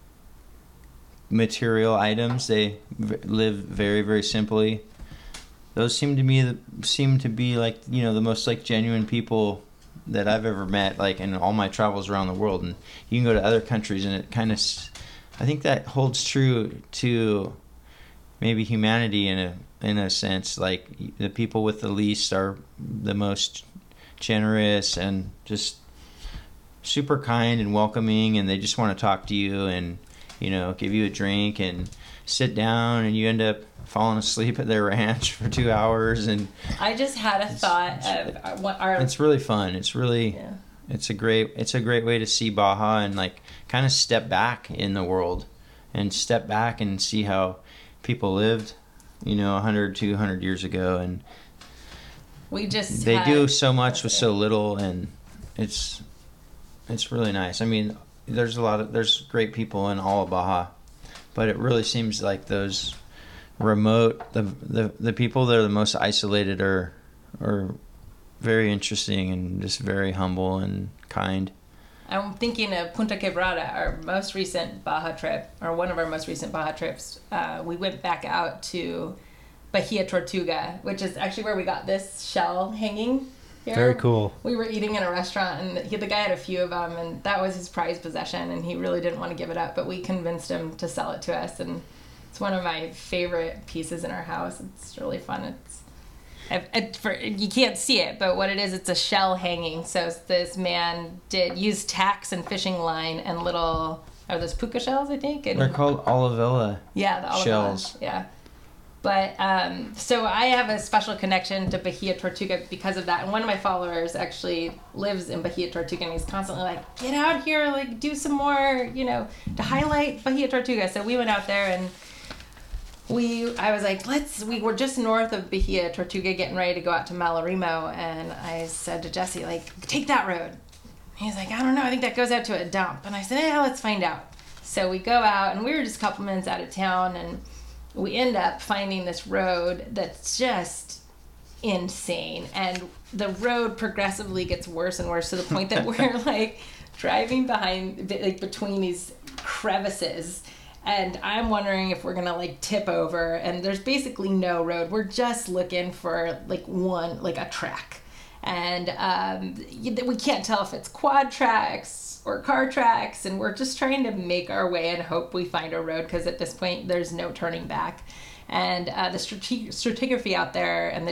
material items, they live very, very simply. Those seem to be like, you know, the most like genuine people that I've ever met, like in all my travels around the world. And you can go to other countries, and it kind of, I think that holds true to maybe humanity in a sense. Like the people with the least are the most generous and just super kind and welcoming, and they just want to talk to you and, you know, give you a drink and sit down, and you end up falling asleep at their ranch for 2 hours. And I just had a thought of what our. It's really fun. It's really, Yeah. it's a great way to see Baja and like kind of step back in the world and step back and see how people lived, you know, 100, 200 years ago. And We just they had- do so much with so little, and it's really nice. I mean, there's great people in all of Baja, but it really seems like those remote, the people that are the most isolated are very interesting and just very humble and kind. I'm thinking of Punta Quebrada, our most recent Baja trip, or one of our most recent Baja trips. We went back out to Bahia Tortuga, which is actually where we got this shell hanging here. Very cool. We were eating in a restaurant, and the guy had a few of them, and that was his prized possession, and he really didn't want to give it up, but we convinced him to sell it to us, and it's one of my favorite pieces in our house. It's really fun. You can't see it, but what it is, it's a shell hanging. So this man use tacks and fishing line and are those puka shells, I think? And They're called Olivella. yeah, the olive shells. oil. Yeah. But so I have a special connection to Bahia Tortuga because of that. And one of my followers actually lives in Bahia Tortuga, and he's constantly like, get out here, like do some more, you know, to highlight Bahia Tortuga. So we went out there, and I was like, we were just north of Bahia Tortuga getting ready to go out to Malarimo. And I said to Jesse, like, take that road. He's like, I don't know, I think that goes out to a dump. And I said, yeah, let's find out. So we go out, and we were just a couple minutes out of town, and we end up finding this road that's just insane. And the road progressively gets worse and worse to the point that we're like driving between these crevices. And I'm wondering if we're gonna like tip over, and there's basically no road. We're just looking for a track. And we can't tell if it's quad tracks or car tracks, and we're just trying to make our way and hope we find a road, because at this point there's no turning back. And the stratigraphy out there and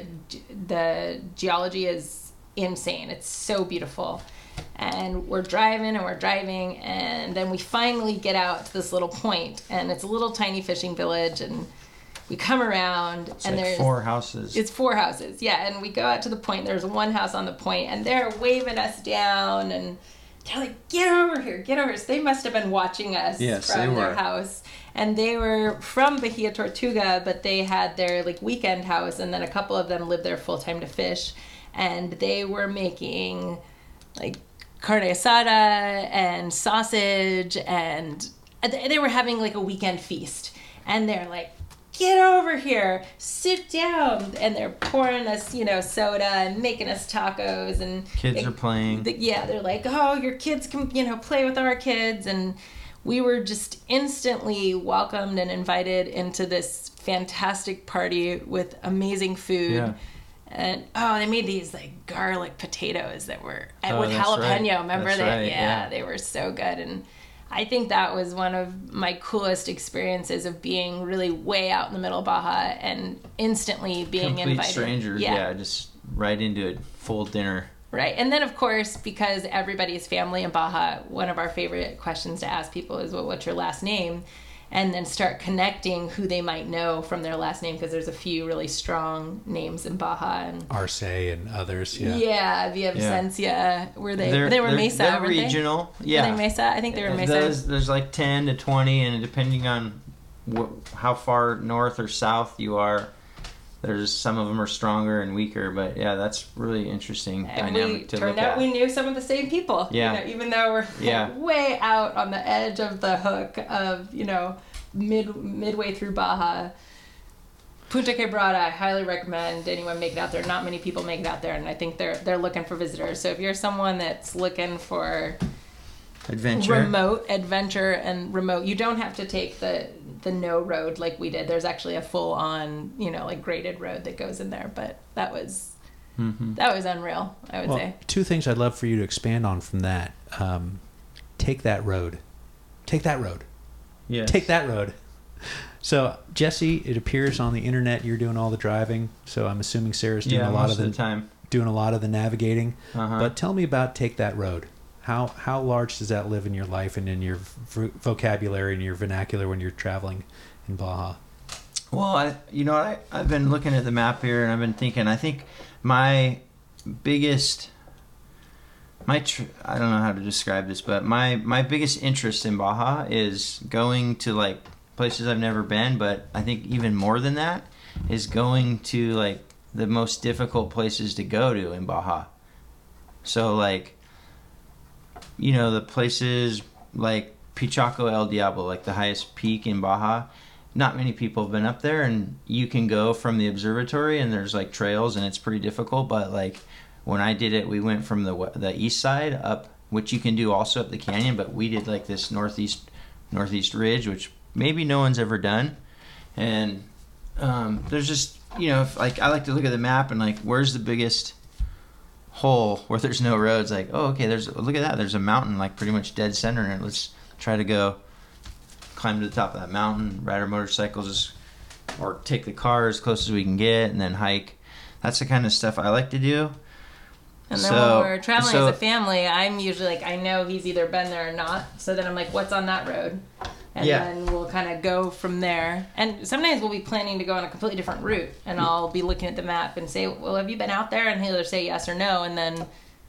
the geology is insane. It's so beautiful. And we're driving, and then we finally get out to this little point, and it's a little tiny fishing village, and we come around, and there's 4 houses. It's 4 houses, yeah. And we go out to the point. There's one house on the point, and they're waving us down, and they're like, "Get over here, get over here." So they must have been watching us from their house. And they were from Bahia Tortuga, but they had their like weekend house, and then a couple of them lived there full time to fish, and they were making like carne asada and sausage, and they were having like a weekend feast. And they're like, get over here, sit down. And they're pouring us, soda and making us tacos. And kids are playing. They're like, oh, your kids can, play with our kids. And we were just instantly welcomed and invited into this fantastic party with amazing food. Yeah. And they made these like garlic potatoes that were with that's jalapeno. right. Remember That's that? right, yeah. They were so good. And I think that was one of my coolest experiences of being really way out in the middle of Baja and instantly being Complete invited. strangers, just right into a full dinner. Right. And then, of course, because everybody's family in Baja, one of our favorite questions to ask people is, well, what's your last name? And then start connecting who they might know from their last name, because there's a few really strong names in Baja. And Arce and others, Villavicencio. They were Mesa, they're weren't regional. they? Yeah. Were they Mesa? I think they were Mesa. There's like 10 to 20, and depending on how far north or south you are, there's some of them are stronger and weaker. But yeah, that's really interesting dynamic to look Turned out at. we knew some of the same people. Yeah. Even though we're way out on the edge of the hook of, midway through Baja. Punta Quebrada, I highly recommend anyone make it out there. Not many people make it out there, and I think they're looking for visitors. So if you're someone that's looking for remote adventure and remote, you don't have to take the no road like we did. There's actually a full on, like graded road that goes in there, but that was That was unreal, I would say. Two things I'd love for you to expand on from that. Take that road. Take that road. Yes. Take that road. So, Jesse, it appears on the internet you're doing all the driving. So I'm assuming Sarah's doing a lot most of the time. doing a lot of the navigating. Uh-huh. But tell me about Take That Road. How large does that live in your life and in your vocabulary and your vernacular when you're traveling in Baja? Well, I've been looking at the map here and I've been thinking. I think my biggest, I don't know how to describe this, but my biggest interest in Baja is going to like places I've never been. But I think even more than that is going to like the most difficult places to go to in Baja. So like, the places like Pichaco El Diablo, like the highest peak in Baja. Not many people have been up there, and you can go from the observatory and there's like trails and it's pretty difficult. But like when I did it, we went from the east side up, which you can do also up the canyon, but we did like this northeast ridge, which maybe no one's ever done. And there's just, like I like to look at the map and like, where's the biggest hole where there's no roads? Like, oh, okay, look at that. There's a mountain like pretty much dead center in it. Let's try to go climb to the top of that mountain, ride our motorcycles, or take the car as close as we can get, and then hike. That's the kind of stuff I like to do. And then when we're traveling as a family, I'm usually like, I know he's either been there or not. So then I'm like, what's on that road? And then we'll kind of go from there. And sometimes we'll be planning to go on a completely different route. And I'll be looking at the map and say, well, have you been out there? And he'll either say yes or no. And then...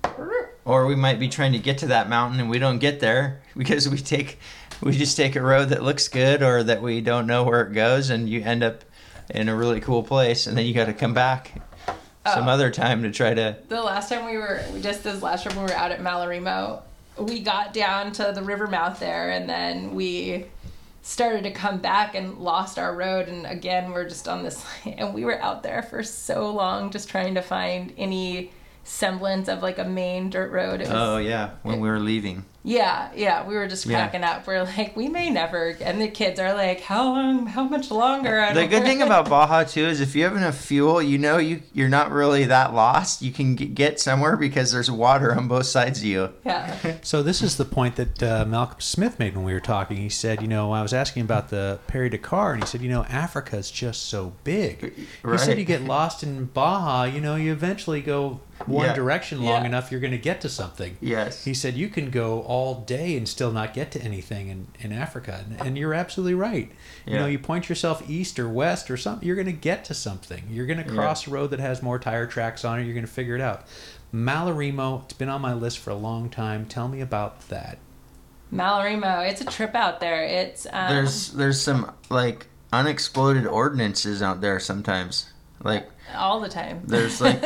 Or we might be trying to get to that mountain and we don't get there because we just take a road that looks good or that we don't know where it goes, and you end up in a really cool place, and then you got to come back some other time to try to... This last trip we were out at Malarimo, we got down to the river mouth there, and then we started to come back and lost our road, and again we're just on this, and we were out there for so long just trying to find any semblance of like a main dirt road. When we were leaving. Yeah, we were just cracking up. We're like, we may never, and the kids are like, how much longer? The good thing about Baja too is if you have enough fuel, you're not really that lost. You can get somewhere because there's water on both sides of you. Yeah. So this is the point that Malcolm Smith made when we were talking. He said, I was asking about the Paris Dakar, and he said, Africa is just so big. Right. He said you get lost in Baja, you eventually go one direction long enough, you're going to get to something. Yes. He said you can go all day and still not get to anything in Africa. And you're absolutely right. You point yourself east or west or something, you're going to get to something. You're going to cross a road that has more tire tracks on it. You're going to figure it out. Malarimo, it's been on my list for a long time. Tell me about that. Malarimo, it's a trip out there. It's there's some like unexploded ordnances out there sometimes. Like all the time. There's like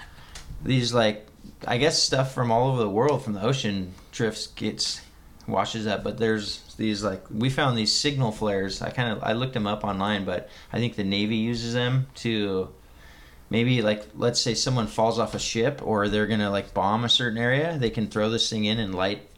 these like, I guess stuff from all over the world from the ocean washes up, but there's these like, we found these signal flares. I looked them up online, but I think the Navy uses them to maybe like, let's say someone falls off a ship or they're gonna like bomb a certain area, they can throw this thing in and light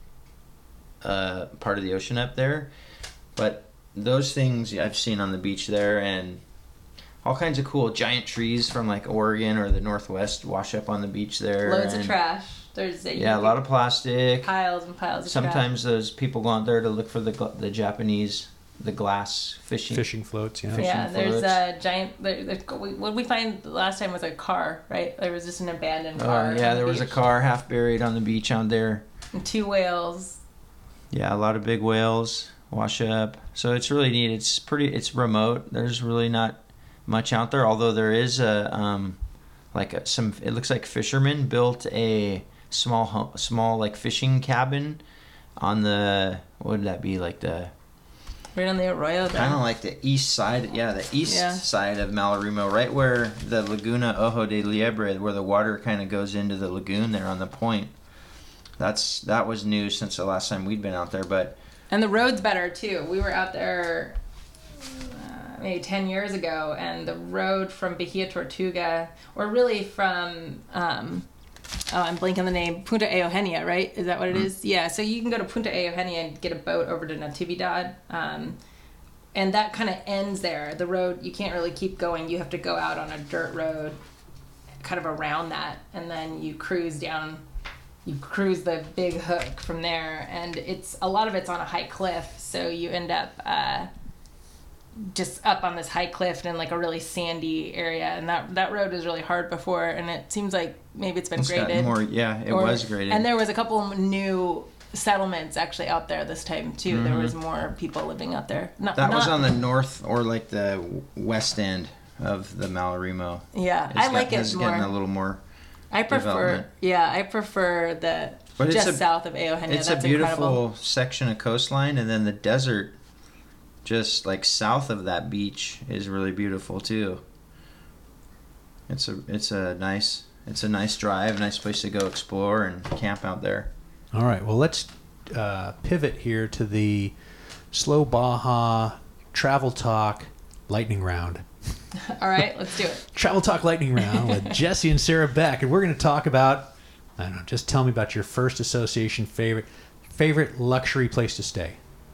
part of the ocean up there. But those things I've seen on the beach there, and all kinds of cool giant trees from like Oregon or the Northwest wash up on the beach there. Loads of trash. There's a lot of plastic. Piles and piles of Sometimes trash. Those people go out there to look for the Japanese, the glass fishing floats. There's a giant. What we find the last time was a car. Right, there was just an abandoned car. There was a car half buried on the beach out there. And 2 whales. Yeah, a lot of big whales wash up. So it's really neat. It's remote. There's really not much out there, although there is it looks like fishermen built a small like fishing cabin on the, what would that be, like the right on the Arroyo, kind of like the east side side of Malarimo, right where the Laguna Ojo de Liebre, where the water kind of goes into the lagoon there on the point. That was new since the last time we'd been out there, and the road's better too. We were out there maybe 10 years ago, and the road from Bahia Tortuga, or really from I'm blanking on the name, Punta Eugenia, right? Is that what it is? Yeah, so you can go to Punta Eugenia and get a boat over to Natividad, and that kind of ends there. The road, you can't really keep going. You have to go out on a dirt road kind of around that, and then you cruise down. You cruise the big hook from there, and a lot of it's on a high cliff, so you end up just up on this high cliff in like a really sandy area, and that road was really hard before, and it seems like maybe it's been graded. It was graded. And there was a couple new settlements actually out there this time too. Mm-hmm. There was more people living out there. That was on the north or like the west end of the Malarimo. Yeah, I like it more. Getting a little more. I prefer the south of Eugenia. It's That's a beautiful incredible section of coastline, and then the desert just like south of that beach is really beautiful too. It's a nice drive, a nice place to go explore and camp out there. All right, well, let's pivot here to the Slow Baja Travel Talk Lightning Round. All right, let's do it. Travel Talk Lightning Round with Jesse and Sarah Beck, and we're going to talk about, I don't know, just tell me about your first association favorite luxury place to stay.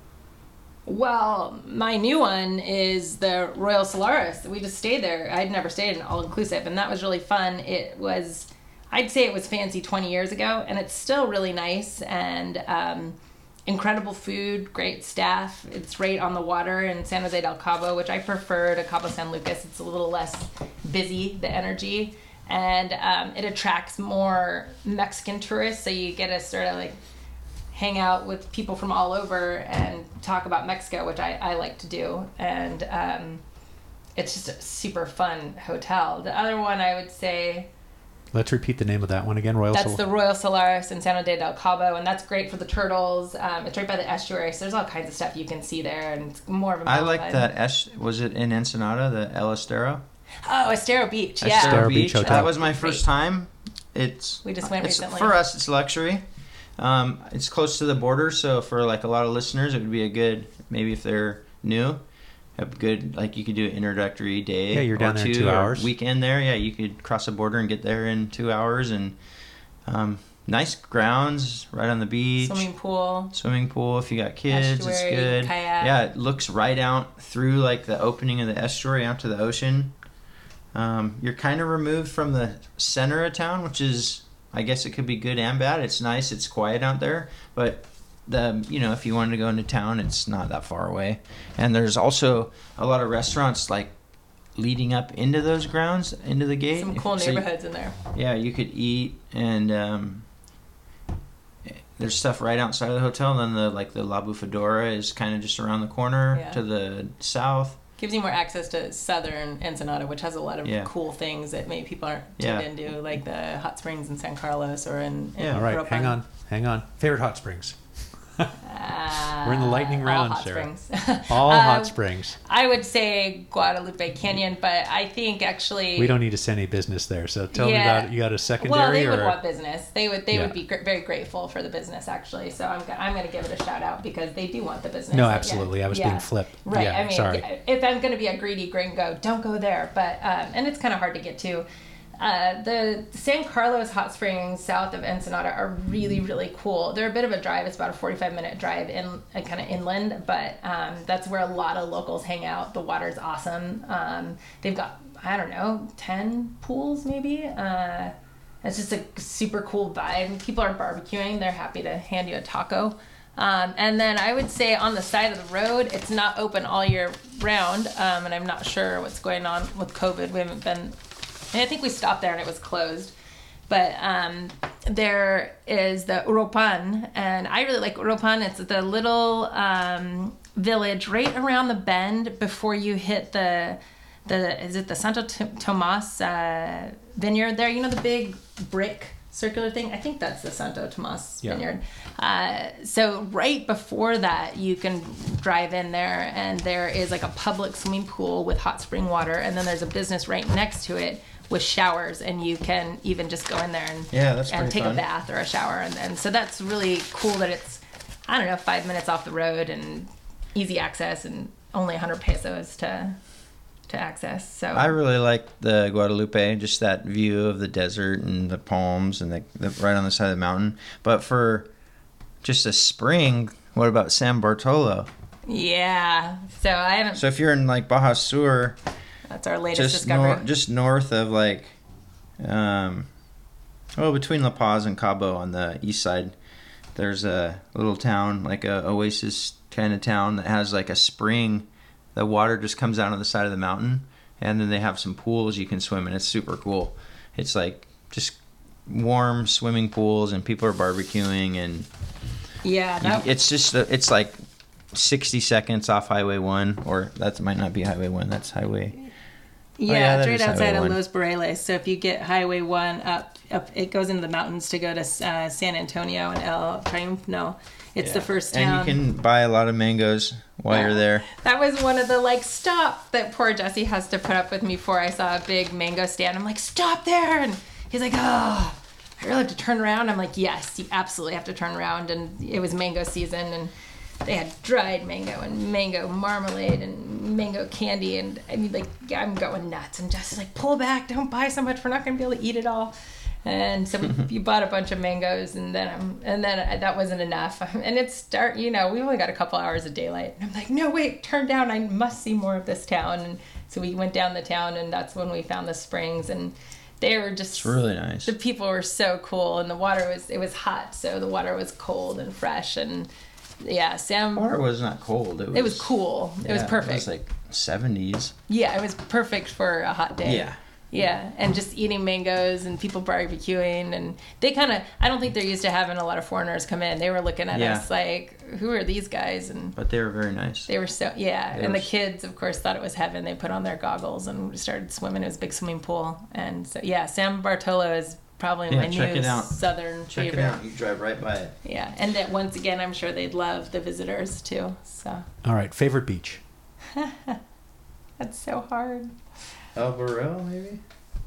Well, my new one is the Royal Solaris. We just stayed there. I'd never stayed in all-inclusive, and that was really fun. I'd say it was fancy 20 years ago, and it's still really nice, and incredible food, great staff. It's right on the water in San Jose del Cabo, which I prefer to Cabo San Lucas. It's a little less busy, the energy, and it attracts more Mexican tourists, so you get to sort of like hang out with people from all over and talk about Mexico, which I like to do, and it's just a super fun hotel. The other one I would say... Let's repeat the name of that one again, That's the Royal Solaris in San Jose del Cabo, and that's great for the turtles. It's right by the estuary, so there's all kinds of stuff you can see there, and it's more of a... I like that. Was it in Ensenada, the El Estero? Oh, Estero Beach, yeah. Estero Beach Hotel. That was my first time. We just went recently. For us, it's luxury. It's close to the border, so for like a lot of listeners, it would be a good, maybe if they're new, a good, like you could do an introductory day. Yeah, you're down there in 2 hours. Weekend there, yeah, you could cross the border and get there in 2 hours, and nice grounds right on the beach. Swimming pool if you got kids, estuary, it's good. Kayak. Yeah, it looks right out through like the opening of the estuary out to the ocean. You're kind of removed from the center of town, which is, I guess it could be good and bad. It's nice, it's quiet out there, but if you wanted to go into town, it's not that far away. And there's also a lot of restaurants like leading up into those grounds, into the gate. Some cool neighborhoods in there. Yeah, you could eat, and there's stuff right outside of the hotel. And then the La Bufadora is kind of just around the corner to the south. Gives you more access to southern Ensenada, which has a lot of cool things that maybe people aren't tuned into, like the hot springs in San Carlos or in all right, Ropan. hang on. Favorite hot springs? We're in the lightning round, all hot Sarah. Springs. All hot springs. I would say Guadalupe Canyon, but I think actually we don't need to send any business there. So tell me about it. You got a secondary? Well, they would want business. They would be very grateful for the business actually. So I'm going to give it a shout out because they do want the business. No, absolutely. I was being flip. Right. Yeah, I mean, sorry. If I'm going to be a greedy gringo, don't go there. But and it's kind of hard to get to. The San Carlos hot springs south of Ensenada are really, really cool. They're a bit of a drive. It's about a 45-minute drive in kind of inland, but that's where a lot of locals hang out. The water's awesome. They've got, 10 pools maybe. It's just a super cool vibe. People are barbecuing. They're happy to hand you a taco. And then I would say on the side of the road, it's not open all year round, and I'm not sure what's going on with COVID. We haven't been... I think we stopped there and it was closed. But there is the Urupan, and I really like Urupan. It's the little village right around the bend before you hit is it the Santo Tomas vineyard there? You know the big brick circular thing? I think that's the Santo Tomas vineyard. So right before that, you can drive in there, and there is like a public swimming pool with hot spring water, and then there's a business right next to it with showers, and you can even just go in there and take a bath or a shower, and so that's really cool that it's 5 minutes off the road and easy access and only 100 pesos to access. So I really like the Guadalupe, just that view of the desert and the palms and the right on the side of the mountain. But for just a spring, what about San Bartolo? Yeah, so I haven't. So if you're in like Baja Sur. That's our latest discovery. Just north of like Well, between La Paz and Cabo on the east side, there's a little town, like a oasis kind of town that has like a spring. The water just comes out on the side of the mountain, and then they have some pools you can swim in. It's super cool. It's like just warm swimming pools, and people are barbecuing, and Yeah, it's like 60 seconds off Highway 1, or that might not be Highway 1, that's Highway... yeah, that it's right is outside Highway of 1. Los Barriles. So if you get Highway 1 up, it goes into the mountains to go to San Antonio and El Triunfo. It's the first town. And you can buy a lot of mangoes while you're there. That was one of the stop that poor Jesse has to put up with me for. I saw a big mango stand. I'm like, stop there. And he's like, oh, I really have to turn around. I'm like, yes, you absolutely have to turn around. And it was mango season, and they had dried mango and mango marmalade and mango candy. And I mean, I'm going nuts. And Jesse's like, pull back, don't buy so much. We're not going to be able to eat it all. And so we bought a bunch of mangoes, and then that wasn't enough. And we only got a couple hours of daylight. And I'm like, no, wait, turn down. I must see more of this town. And so we went down the town, and that's when we found the springs. And they were just... It's really nice. The people were so cool, and the water was hot, so the water was cold and fresh. And yeah, Sam... Water was not cold. It was cool. It was perfect. It was like 70s. Yeah, it was perfect for a hot day. Yeah. Yeah, and just eating mangoes and people barbecuing, and they I don't think they're used to having a lot of foreigners come in. They were looking at us like, who are these guys? But they were very nice. They were the kids, of course, thought it was heaven. They put on their goggles and started swimming. It was a big swimming pool. And so, yeah, San Bartolo is probably my new southern favorite. Check it out. You drive right by it. Yeah, and that once again, I'm sure they'd love the visitors too. So. All right, favorite beach? That's so hard. El Barril, maybe?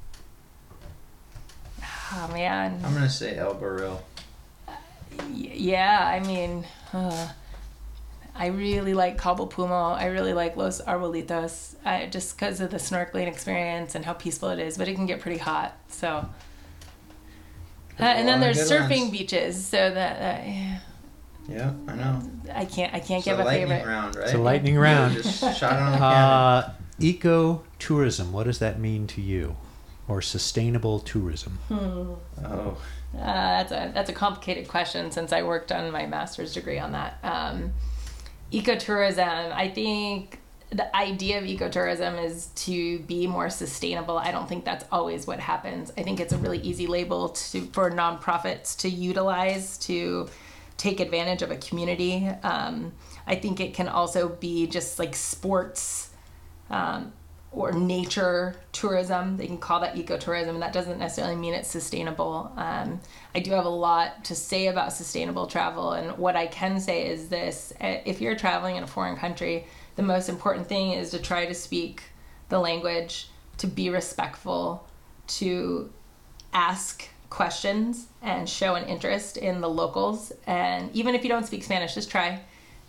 Oh, man. I'm going to say El Barril. Yeah, I mean, I really like Cabo Pumo. I really like Los Arbolitos, just because of the snorkeling experience and how peaceful it is, but it can get pretty hot, so... and then there's surfing beaches, so that... Yeah, I know. I can't give a favorite. It's a lightning round, right? It's a lightning round. Just shot on a cannon. Eco-tourism, what does that mean to you? Or sustainable tourism? Oh. That's a complicated question since I worked on my master's degree on that. Ecotourism, I think the idea of ecotourism is to be more sustainable. I don't think that's always what happens. I think it's a really easy label for nonprofits to utilize to take advantage of a community. I think it can also be just like sports or nature tourism. They can call that ecotourism, and that doesn't necessarily mean it's sustainable. I do have a lot to say about sustainable travel, and what I can say is this: if you're traveling in a foreign country, the most important thing is to try to speak the language, to be respectful, to ask questions and show an interest in the locals. And even if you don't speak Spanish, just try.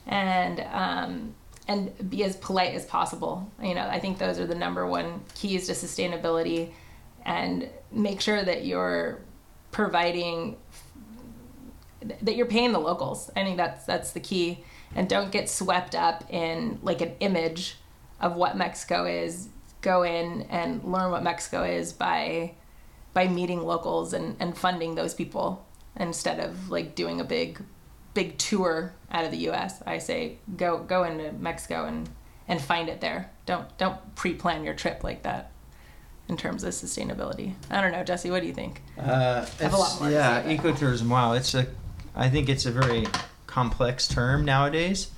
And be as polite as possible. I think those are the number one keys to sustainability, and make sure that you're paying the locals. I think that's the key. And don't get swept up in like an image of what Mexico is. Go in and learn what Mexico is by meeting locals and funding those people instead of like doing a big tour out of the U.S. I say go into Mexico and find it there. Don't pre-plan your trip like that in terms of sustainability. I don't know, Jesse, what do you think? I have a lot more to say. Ecotourism. Wow, I think it's a very complex term nowadays.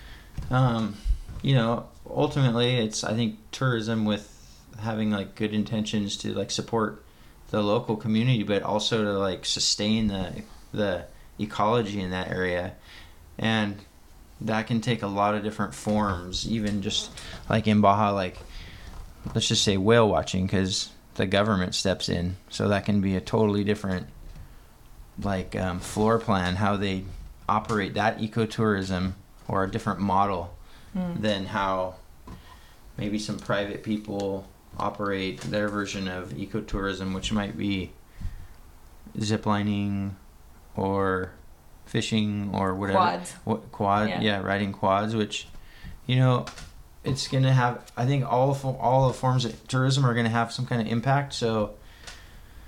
Ultimately, it's, I think, tourism with having like good intentions to like support the local community, but also to like sustain the ecology in that area. And that can take a lot of different forms, even just like in Baja, like let's just say whale watching, because the government steps in, so that can be a totally different like floor plan, how they operate that ecotourism, or a different model than how maybe some private people operate their version of ecotourism, which might be ziplining or fishing or whatever. Riding quads, which it's gonna have, I think all the forms of tourism are gonna have some kind of impact. So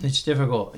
It's difficult,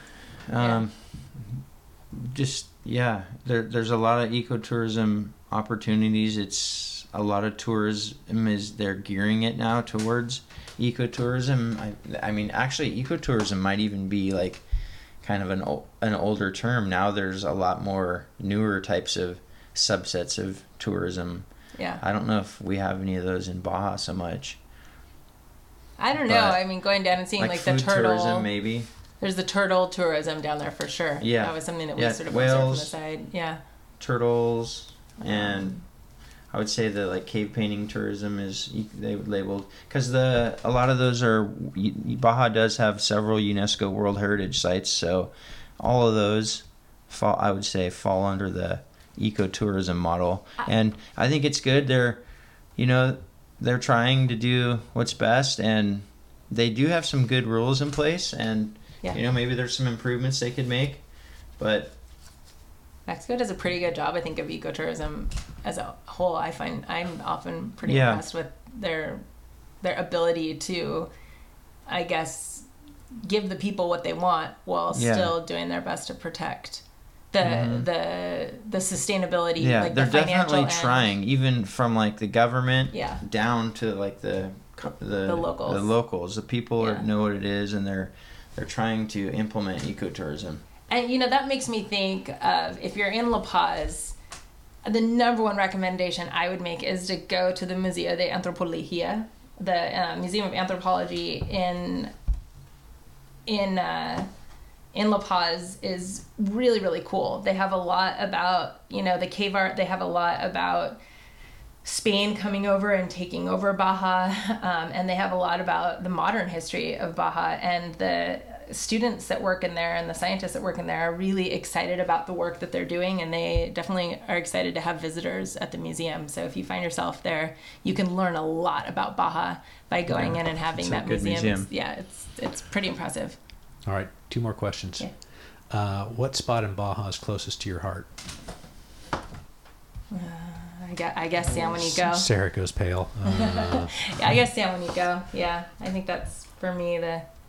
there's a lot of ecotourism opportunities. It's a lot of tourism they're gearing it now towards ecotourism. I mean, actually, ecotourism might even be like kind of an older term. Now there's a lot more newer types of subsets of tourism. Yeah. I don't know if we have any of those in Baja so much. I don't know. I mean, going down and seeing like the food turtle tourism, maybe. There's the turtle tourism down there for sure. Yeah. That was something that we sort of whales, observed from the side. Yeah. Turtles, and I would say the like cave painting tourism is they would label because a lot of those are Baja does have several UNESCO World Heritage sites, so all of those fall under the ecotourism model, and I think it's good. They're trying to do what's best, and they do have some good rules in place, and maybe there's some improvements they could make, but Mexico does a pretty good job, I think, of ecotourism as a whole. I find I'm often pretty impressed with their ability to, I guess, give the people what they want while still doing their best to protect the sustainability. Yeah, like they're the financial definitely trying, even from like the government down to like the locals. The locals, the people know what it is, and they're trying to implement ecotourism. And that makes me think of, if you're in La Paz, the number one recommendation I would make is to go to the Museo de Antropología, the Museum of Anthropology in La Paz is really, really cool. They have a lot about, the cave art. They have a lot about Spain coming over and taking over Baja. And they have a lot about the modern history of Baja. And the students that work in there and the scientists that work in there are really excited about the work that they're doing. And they definitely are excited to have visitors at the museum. So if you find yourself there, you can learn a lot about Baja by going in and having that museum. It's pretty impressive. All right, 2 more questions. Yeah. What spot in Baja is closest to your heart? I guess San Juanico. Sarah goes pale. I guess San Juanico. Yeah, I think that's for me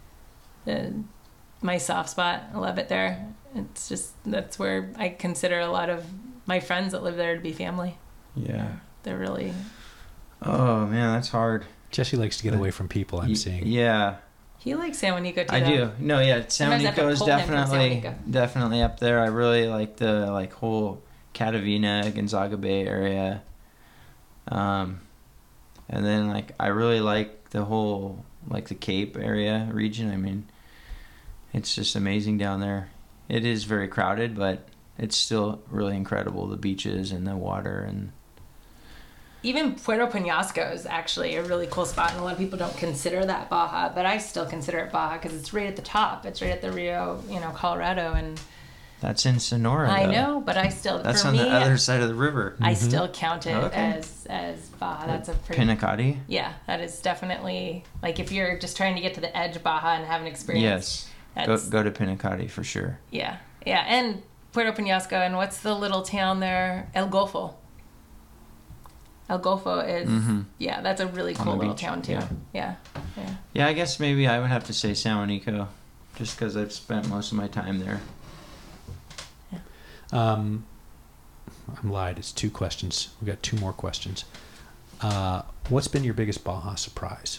my soft spot. I love it there. It's just that's where I consider a lot of my friends that live there to be family. Yeah, they're really. Oh man, that's hard. Jesse likes to get away from people. I'm seeing. Yeah. He likes San Juanico too. I do. No, yeah, San Juanico is definitely up there. I really like the whole Catavina, Gonzaga Bay area. And then I really like the whole the Cape area region. I mean, it's just amazing down there. It is very crowded, but it's still really incredible. The beaches and the water and. Even Puerto Penasco is actually a really cool spot, and a lot of people don't consider that Baja, but I still consider it Baja because it's right at the top. It's right at the Rio, Colorado, and that's in Sonora. I know, but I still that's on the other side of the river. I still count it as Baja. That's a pretty Pinacati. Yeah, that is definitely if you're just trying to get to the edge of Baja and have an experience. Yes, go to Pinacati for sure. Yeah, and Puerto Penasco, and what's the little town there? El Golfo. El Golfo is, that's a really cool little town too. Yeah, I guess maybe I would have to say San Juanico, just because I've spent most of my time there. Yeah. I'm lied. It's 2 questions. We got 2 more questions. What's been your biggest Baja surprise?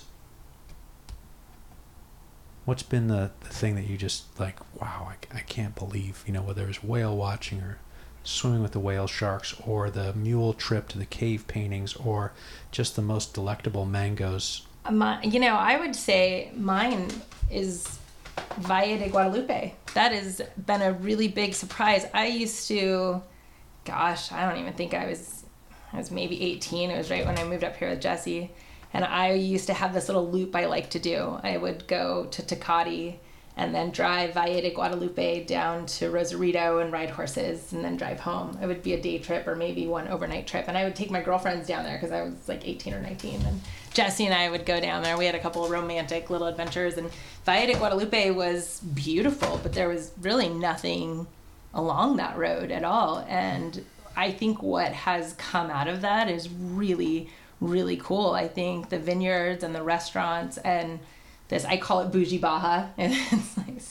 What's been the thing that you just wow, I can't believe, whether it's whale watching or swimming with the whale sharks or the mule trip to the cave paintings or just the most delectable mangoes? I would say mine is Valle de Guadalupe. That has been a really big surprise. I used to, I don't even think I was maybe 18. It was right when I moved up here with Jesse. And I used to have this little loop I like to do. I would go to Tecate and then drive Valle de Guadalupe down to Rosarito and ride horses and then drive home. It would be a day trip or maybe one overnight trip. And I would take my girlfriends down there because I was 18 or 19. And Jesse and I would go down there. We had a couple of romantic little adventures. And Valle de Guadalupe was beautiful, but there was really nothing along that road at all. And I think what has come out of that is really, really cool. I think the vineyards and the restaurants and I call it bougie Baja, and it's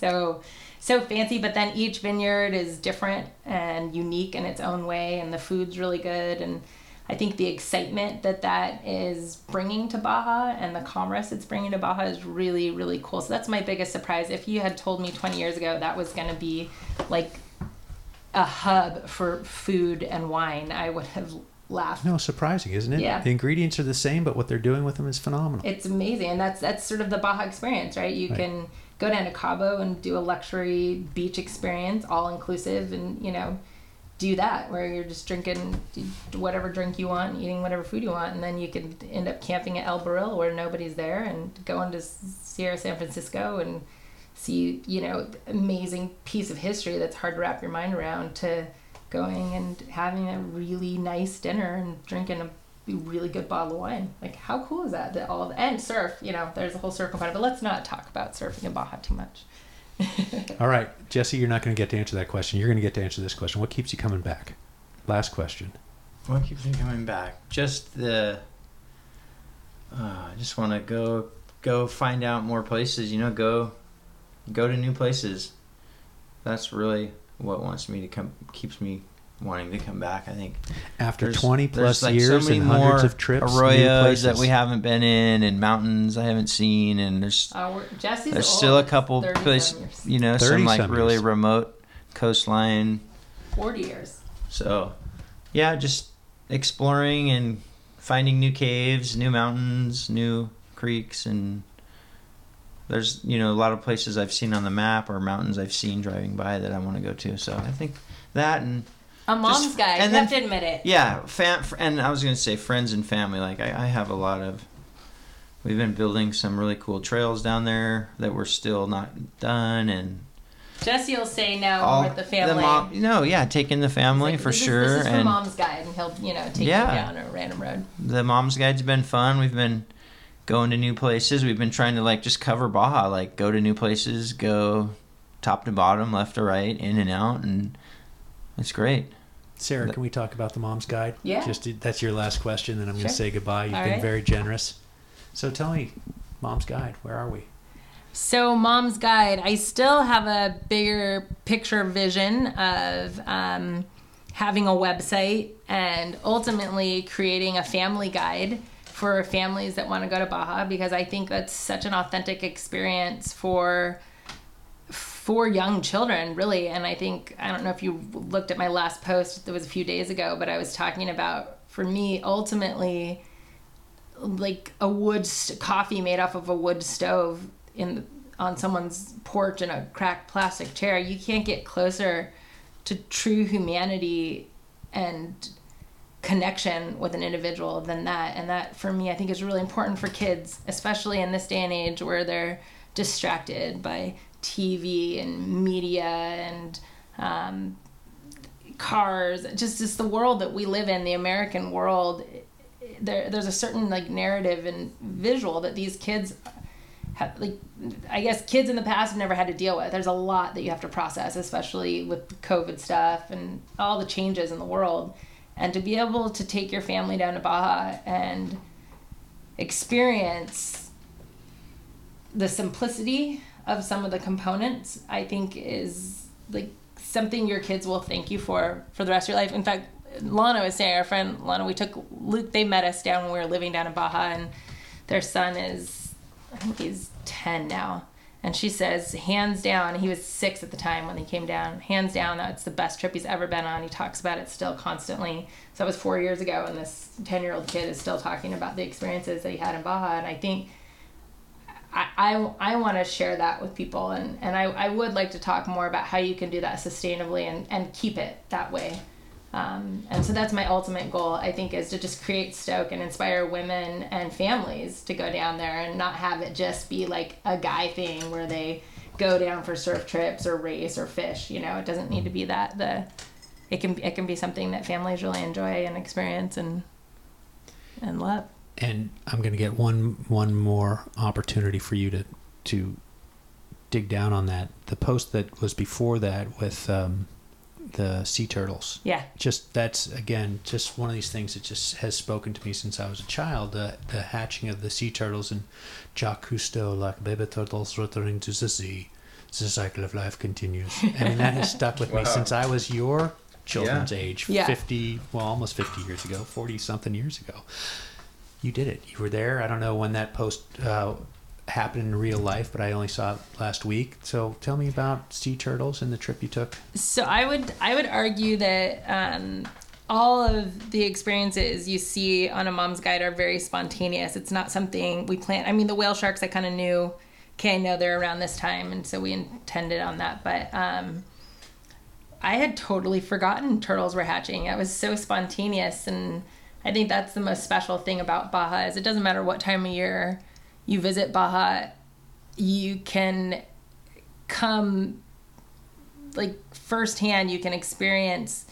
so fancy, but then each vineyard is different and unique in its own way, and the food's really good. And I think the excitement that is bringing to Baja and the commerce it's bringing to Baja is really, really cool. So that's my biggest surprise. If you had told me 20 years ago that was going to be like a hub for food and wine, I would have laughed. No, surprising, isn't it? Yeah. The ingredients are the same, but what they're doing with them is phenomenal. It's amazing. And that's sort of the Baja experience, right? You can go down to Cabo and do a luxury beach experience, all inclusive, and, you know, do that where you're just drinking whatever drink you want, eating whatever food you want, and then you can end up camping at El Barril where nobody's there, and going to Sierra San Francisco and see, you know, amazing piece of history that's hard to wrap your mind around, to going and having a really nice dinner and drinking a really good bottle of wine. Like, how cool is that? And surf, you know, there's a whole surf component, but let's not talk about surfing in Baja too much. All right, Jesse, you're not going to get to answer that question. You're going to get to answer this question. What keeps you coming back? Last question. What keeps me coming back? Just I just want to go find out more places, you know, go to new places. That's really what keeps me wanting to come back, I think. After 20 plus like years so many and hundreds more of trips, new arroyos places that we haven't been in, and mountains I haven't seen, and there's Jesse's still old. a couple places, you know, 30 some like some really years. remote coastline. 40 years. So, yeah, just exploring and finding new caves, new mountains, new creeks, and there's, you know, a lot of places I've seen on the map or mountains I've seen driving by that I want to go to. So I think that, and A mom's guy, you have to admit it. yeah, and I was going to say friends and family. Like I have a lot of, we've been building some really cool trails down there that we're still not done, and Jesse will say now with the family. Taking the family for sure. This is for and mom's guide, and he'll, you know, take you down a random road. the mom's guide's been fun. We've been going to new places. We've been trying to like just cover Baja, like go to new places, go top to bottom, left to right, in and out, and it's great. Sarah, can we talk about the Mom's Guide? Yeah. That's your last question, then I'm going to Sure. say goodbye. You've All been right. very generous. So tell me, Mom's Guide, where are we? So mom's guide, I still have a bigger picture vision of having a website and ultimately creating a family guide for families that want to go to Baja, because I think that's such an authentic experience for young children, really. And I don't know if you looked at my last post, that was a few days ago, but I was talking about, for me, ultimately, like a coffee made off of a wood stove on someone's porch in a cracked plastic chair. You can't get closer to true humanity and connection with an individual than that. And that, for me, I think is really important for kids, especially in this day and age where they're distracted by TV and media and cars. Just the world that we live in, the American world. There's a certain like narrative and visual that these kids have, like, I guess kids in the past have never had to deal with. There's a lot that you have to process, especially with COVID stuff and all the changes in the world. And to be able to take your family down to Baja and experience the simplicity of some of the components, I think is like something your kids will thank you for the rest of your life. In fact, Lana was saying, our friend Lana, we took Luke, they met us down when we were living down in Baja, and their son is, I think he's 10 now. And she says, hands down, he was 6 at the time when he came down, hands down, that's the best trip he's ever been on. He talks about it still constantly. So that was 4 years ago, and this 10-year-old kid is still talking about the experiences that he had in Baja. And I think I want to share that with people, and I would like to talk more about how you can do that sustainably and keep it that way. And so that's my ultimate goal, I think, is to just create stoke and inspire women and families to go down there and not have it just be like a guy thing where they go down for surf trips or race or fish. You know, it doesn't need to be that. It can be something that families really enjoy and experience and love. And I'm going to get one more opportunity for you to dig down on that. The post that was before that with the sea turtles. Yeah. That's, again, just one of these things that just has spoken to me since I was a child. The hatching of the sea turtles, and Jacques Cousteau, like baby turtles returning to the sea. The cycle of life continues. I mean, that has stuck with me since I was your children's age, 50, well, almost 50 years ago, 40-something years ago. You did it. You were there. I don't know when that post happened in real life, but I only saw it last week. So tell me about sea turtles and the trip you took. So I would argue that all of the experiences you see on a mom's guide are very spontaneous. It's not something we plan. I mean, the whale sharks I kind of knew, okay, I know they're around this time, and so we intended on that. But I had totally forgotten turtles were hatching. It was so spontaneous, and I think that's the most special thing about Baja is it doesn't matter what time of year you visit Baja, you can come like firsthand, you can experience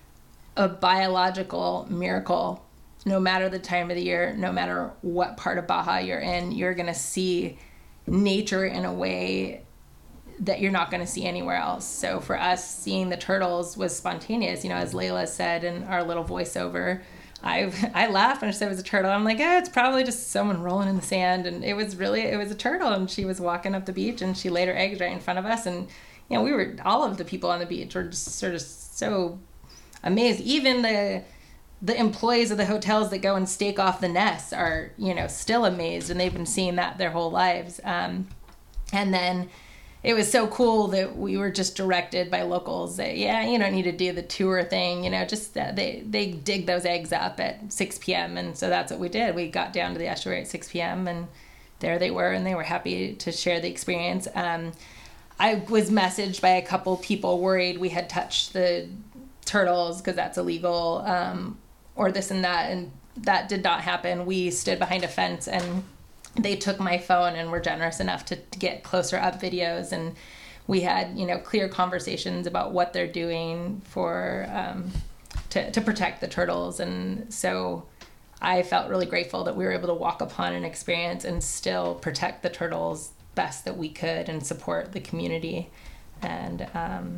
a biological miracle no matter the time of the year, no matter what part of Baja you're in. You're going to see nature in a way that you're not going to see anywhere else. So for us, seeing the turtles was spontaneous. You know, as Layla said in our little voiceover, I laughed when she said it was a turtle. I'm like, it's probably just someone rolling in the sand. And it was a turtle. And she was walking up the beach and she laid her eggs right in front of us. And, you know, all of the people on the beach were just sort of so amazed. Even the employees of the hotels that go and stake off the nests are, you know, still amazed. And they've been seeing that their whole lives. And then it was so cool that we were just directed by locals that, you don't need to do the tour thing, you know, just they dig those eggs up at 6 p.m. And so that's what we did. We got down to the estuary at 6 p.m. and there they were, and they were happy to share the experience. I was messaged by a couple people worried we had touched the turtles because that's illegal, or this and that did not happen. We stood behind a fence and they took my phone and were generous enough to get closer up videos, and we had, you know, clear conversations about what they're doing for to protect the turtles. And so I felt really grateful that we were able to walk upon an experience and still protect the turtles best that we could and support the community. And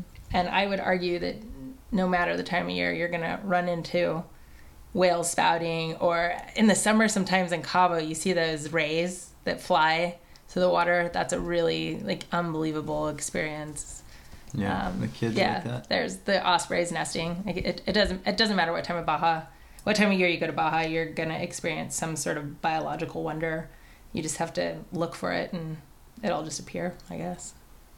I would argue that no matter the time of year, you're gonna run into whales spouting, or in the summer sometimes in Cabo you see those rays that fly to the water. That's a really like unbelievable experience. The kids like that. There's the ospreys nesting. Like it doesn't matter what time of year you go to Baja, you're gonna experience some sort of biological wonder. You just have to look for it and it'll just appear, I guess.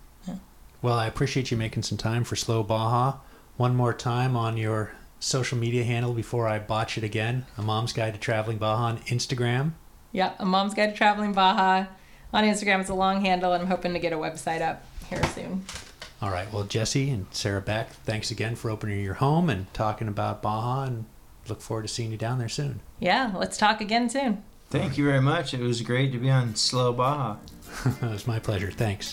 Well, I appreciate you making some time for Slow Baja. One more time on your social media handle before I botch it again. A Mom's Guide to Traveling Baja on Instagram. Yeah, A Mom's Guide to Traveling Baja on Instagram. It's a long handle, and I'm hoping to get a website up here soon. All right. Well, Jesse and Sarah Beck, thanks again for opening your home and talking about Baja, and look forward to seeing you down there soon. Yeah, let's talk again soon. Thank you very much. It was great to be on Slow Baja. It was my pleasure. Thanks.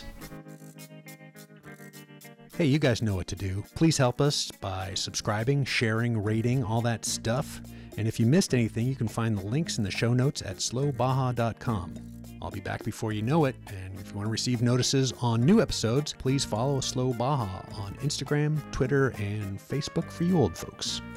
Hey, you guys know what to do. Please help us by subscribing, sharing, rating, all that stuff. And if you missed anything, you can find the links in the show notes at slowbaja.com. I'll be back before you know it. And if you want to receive notices on new episodes, please follow Slow Baja on Instagram, Twitter, and Facebook for you old folks.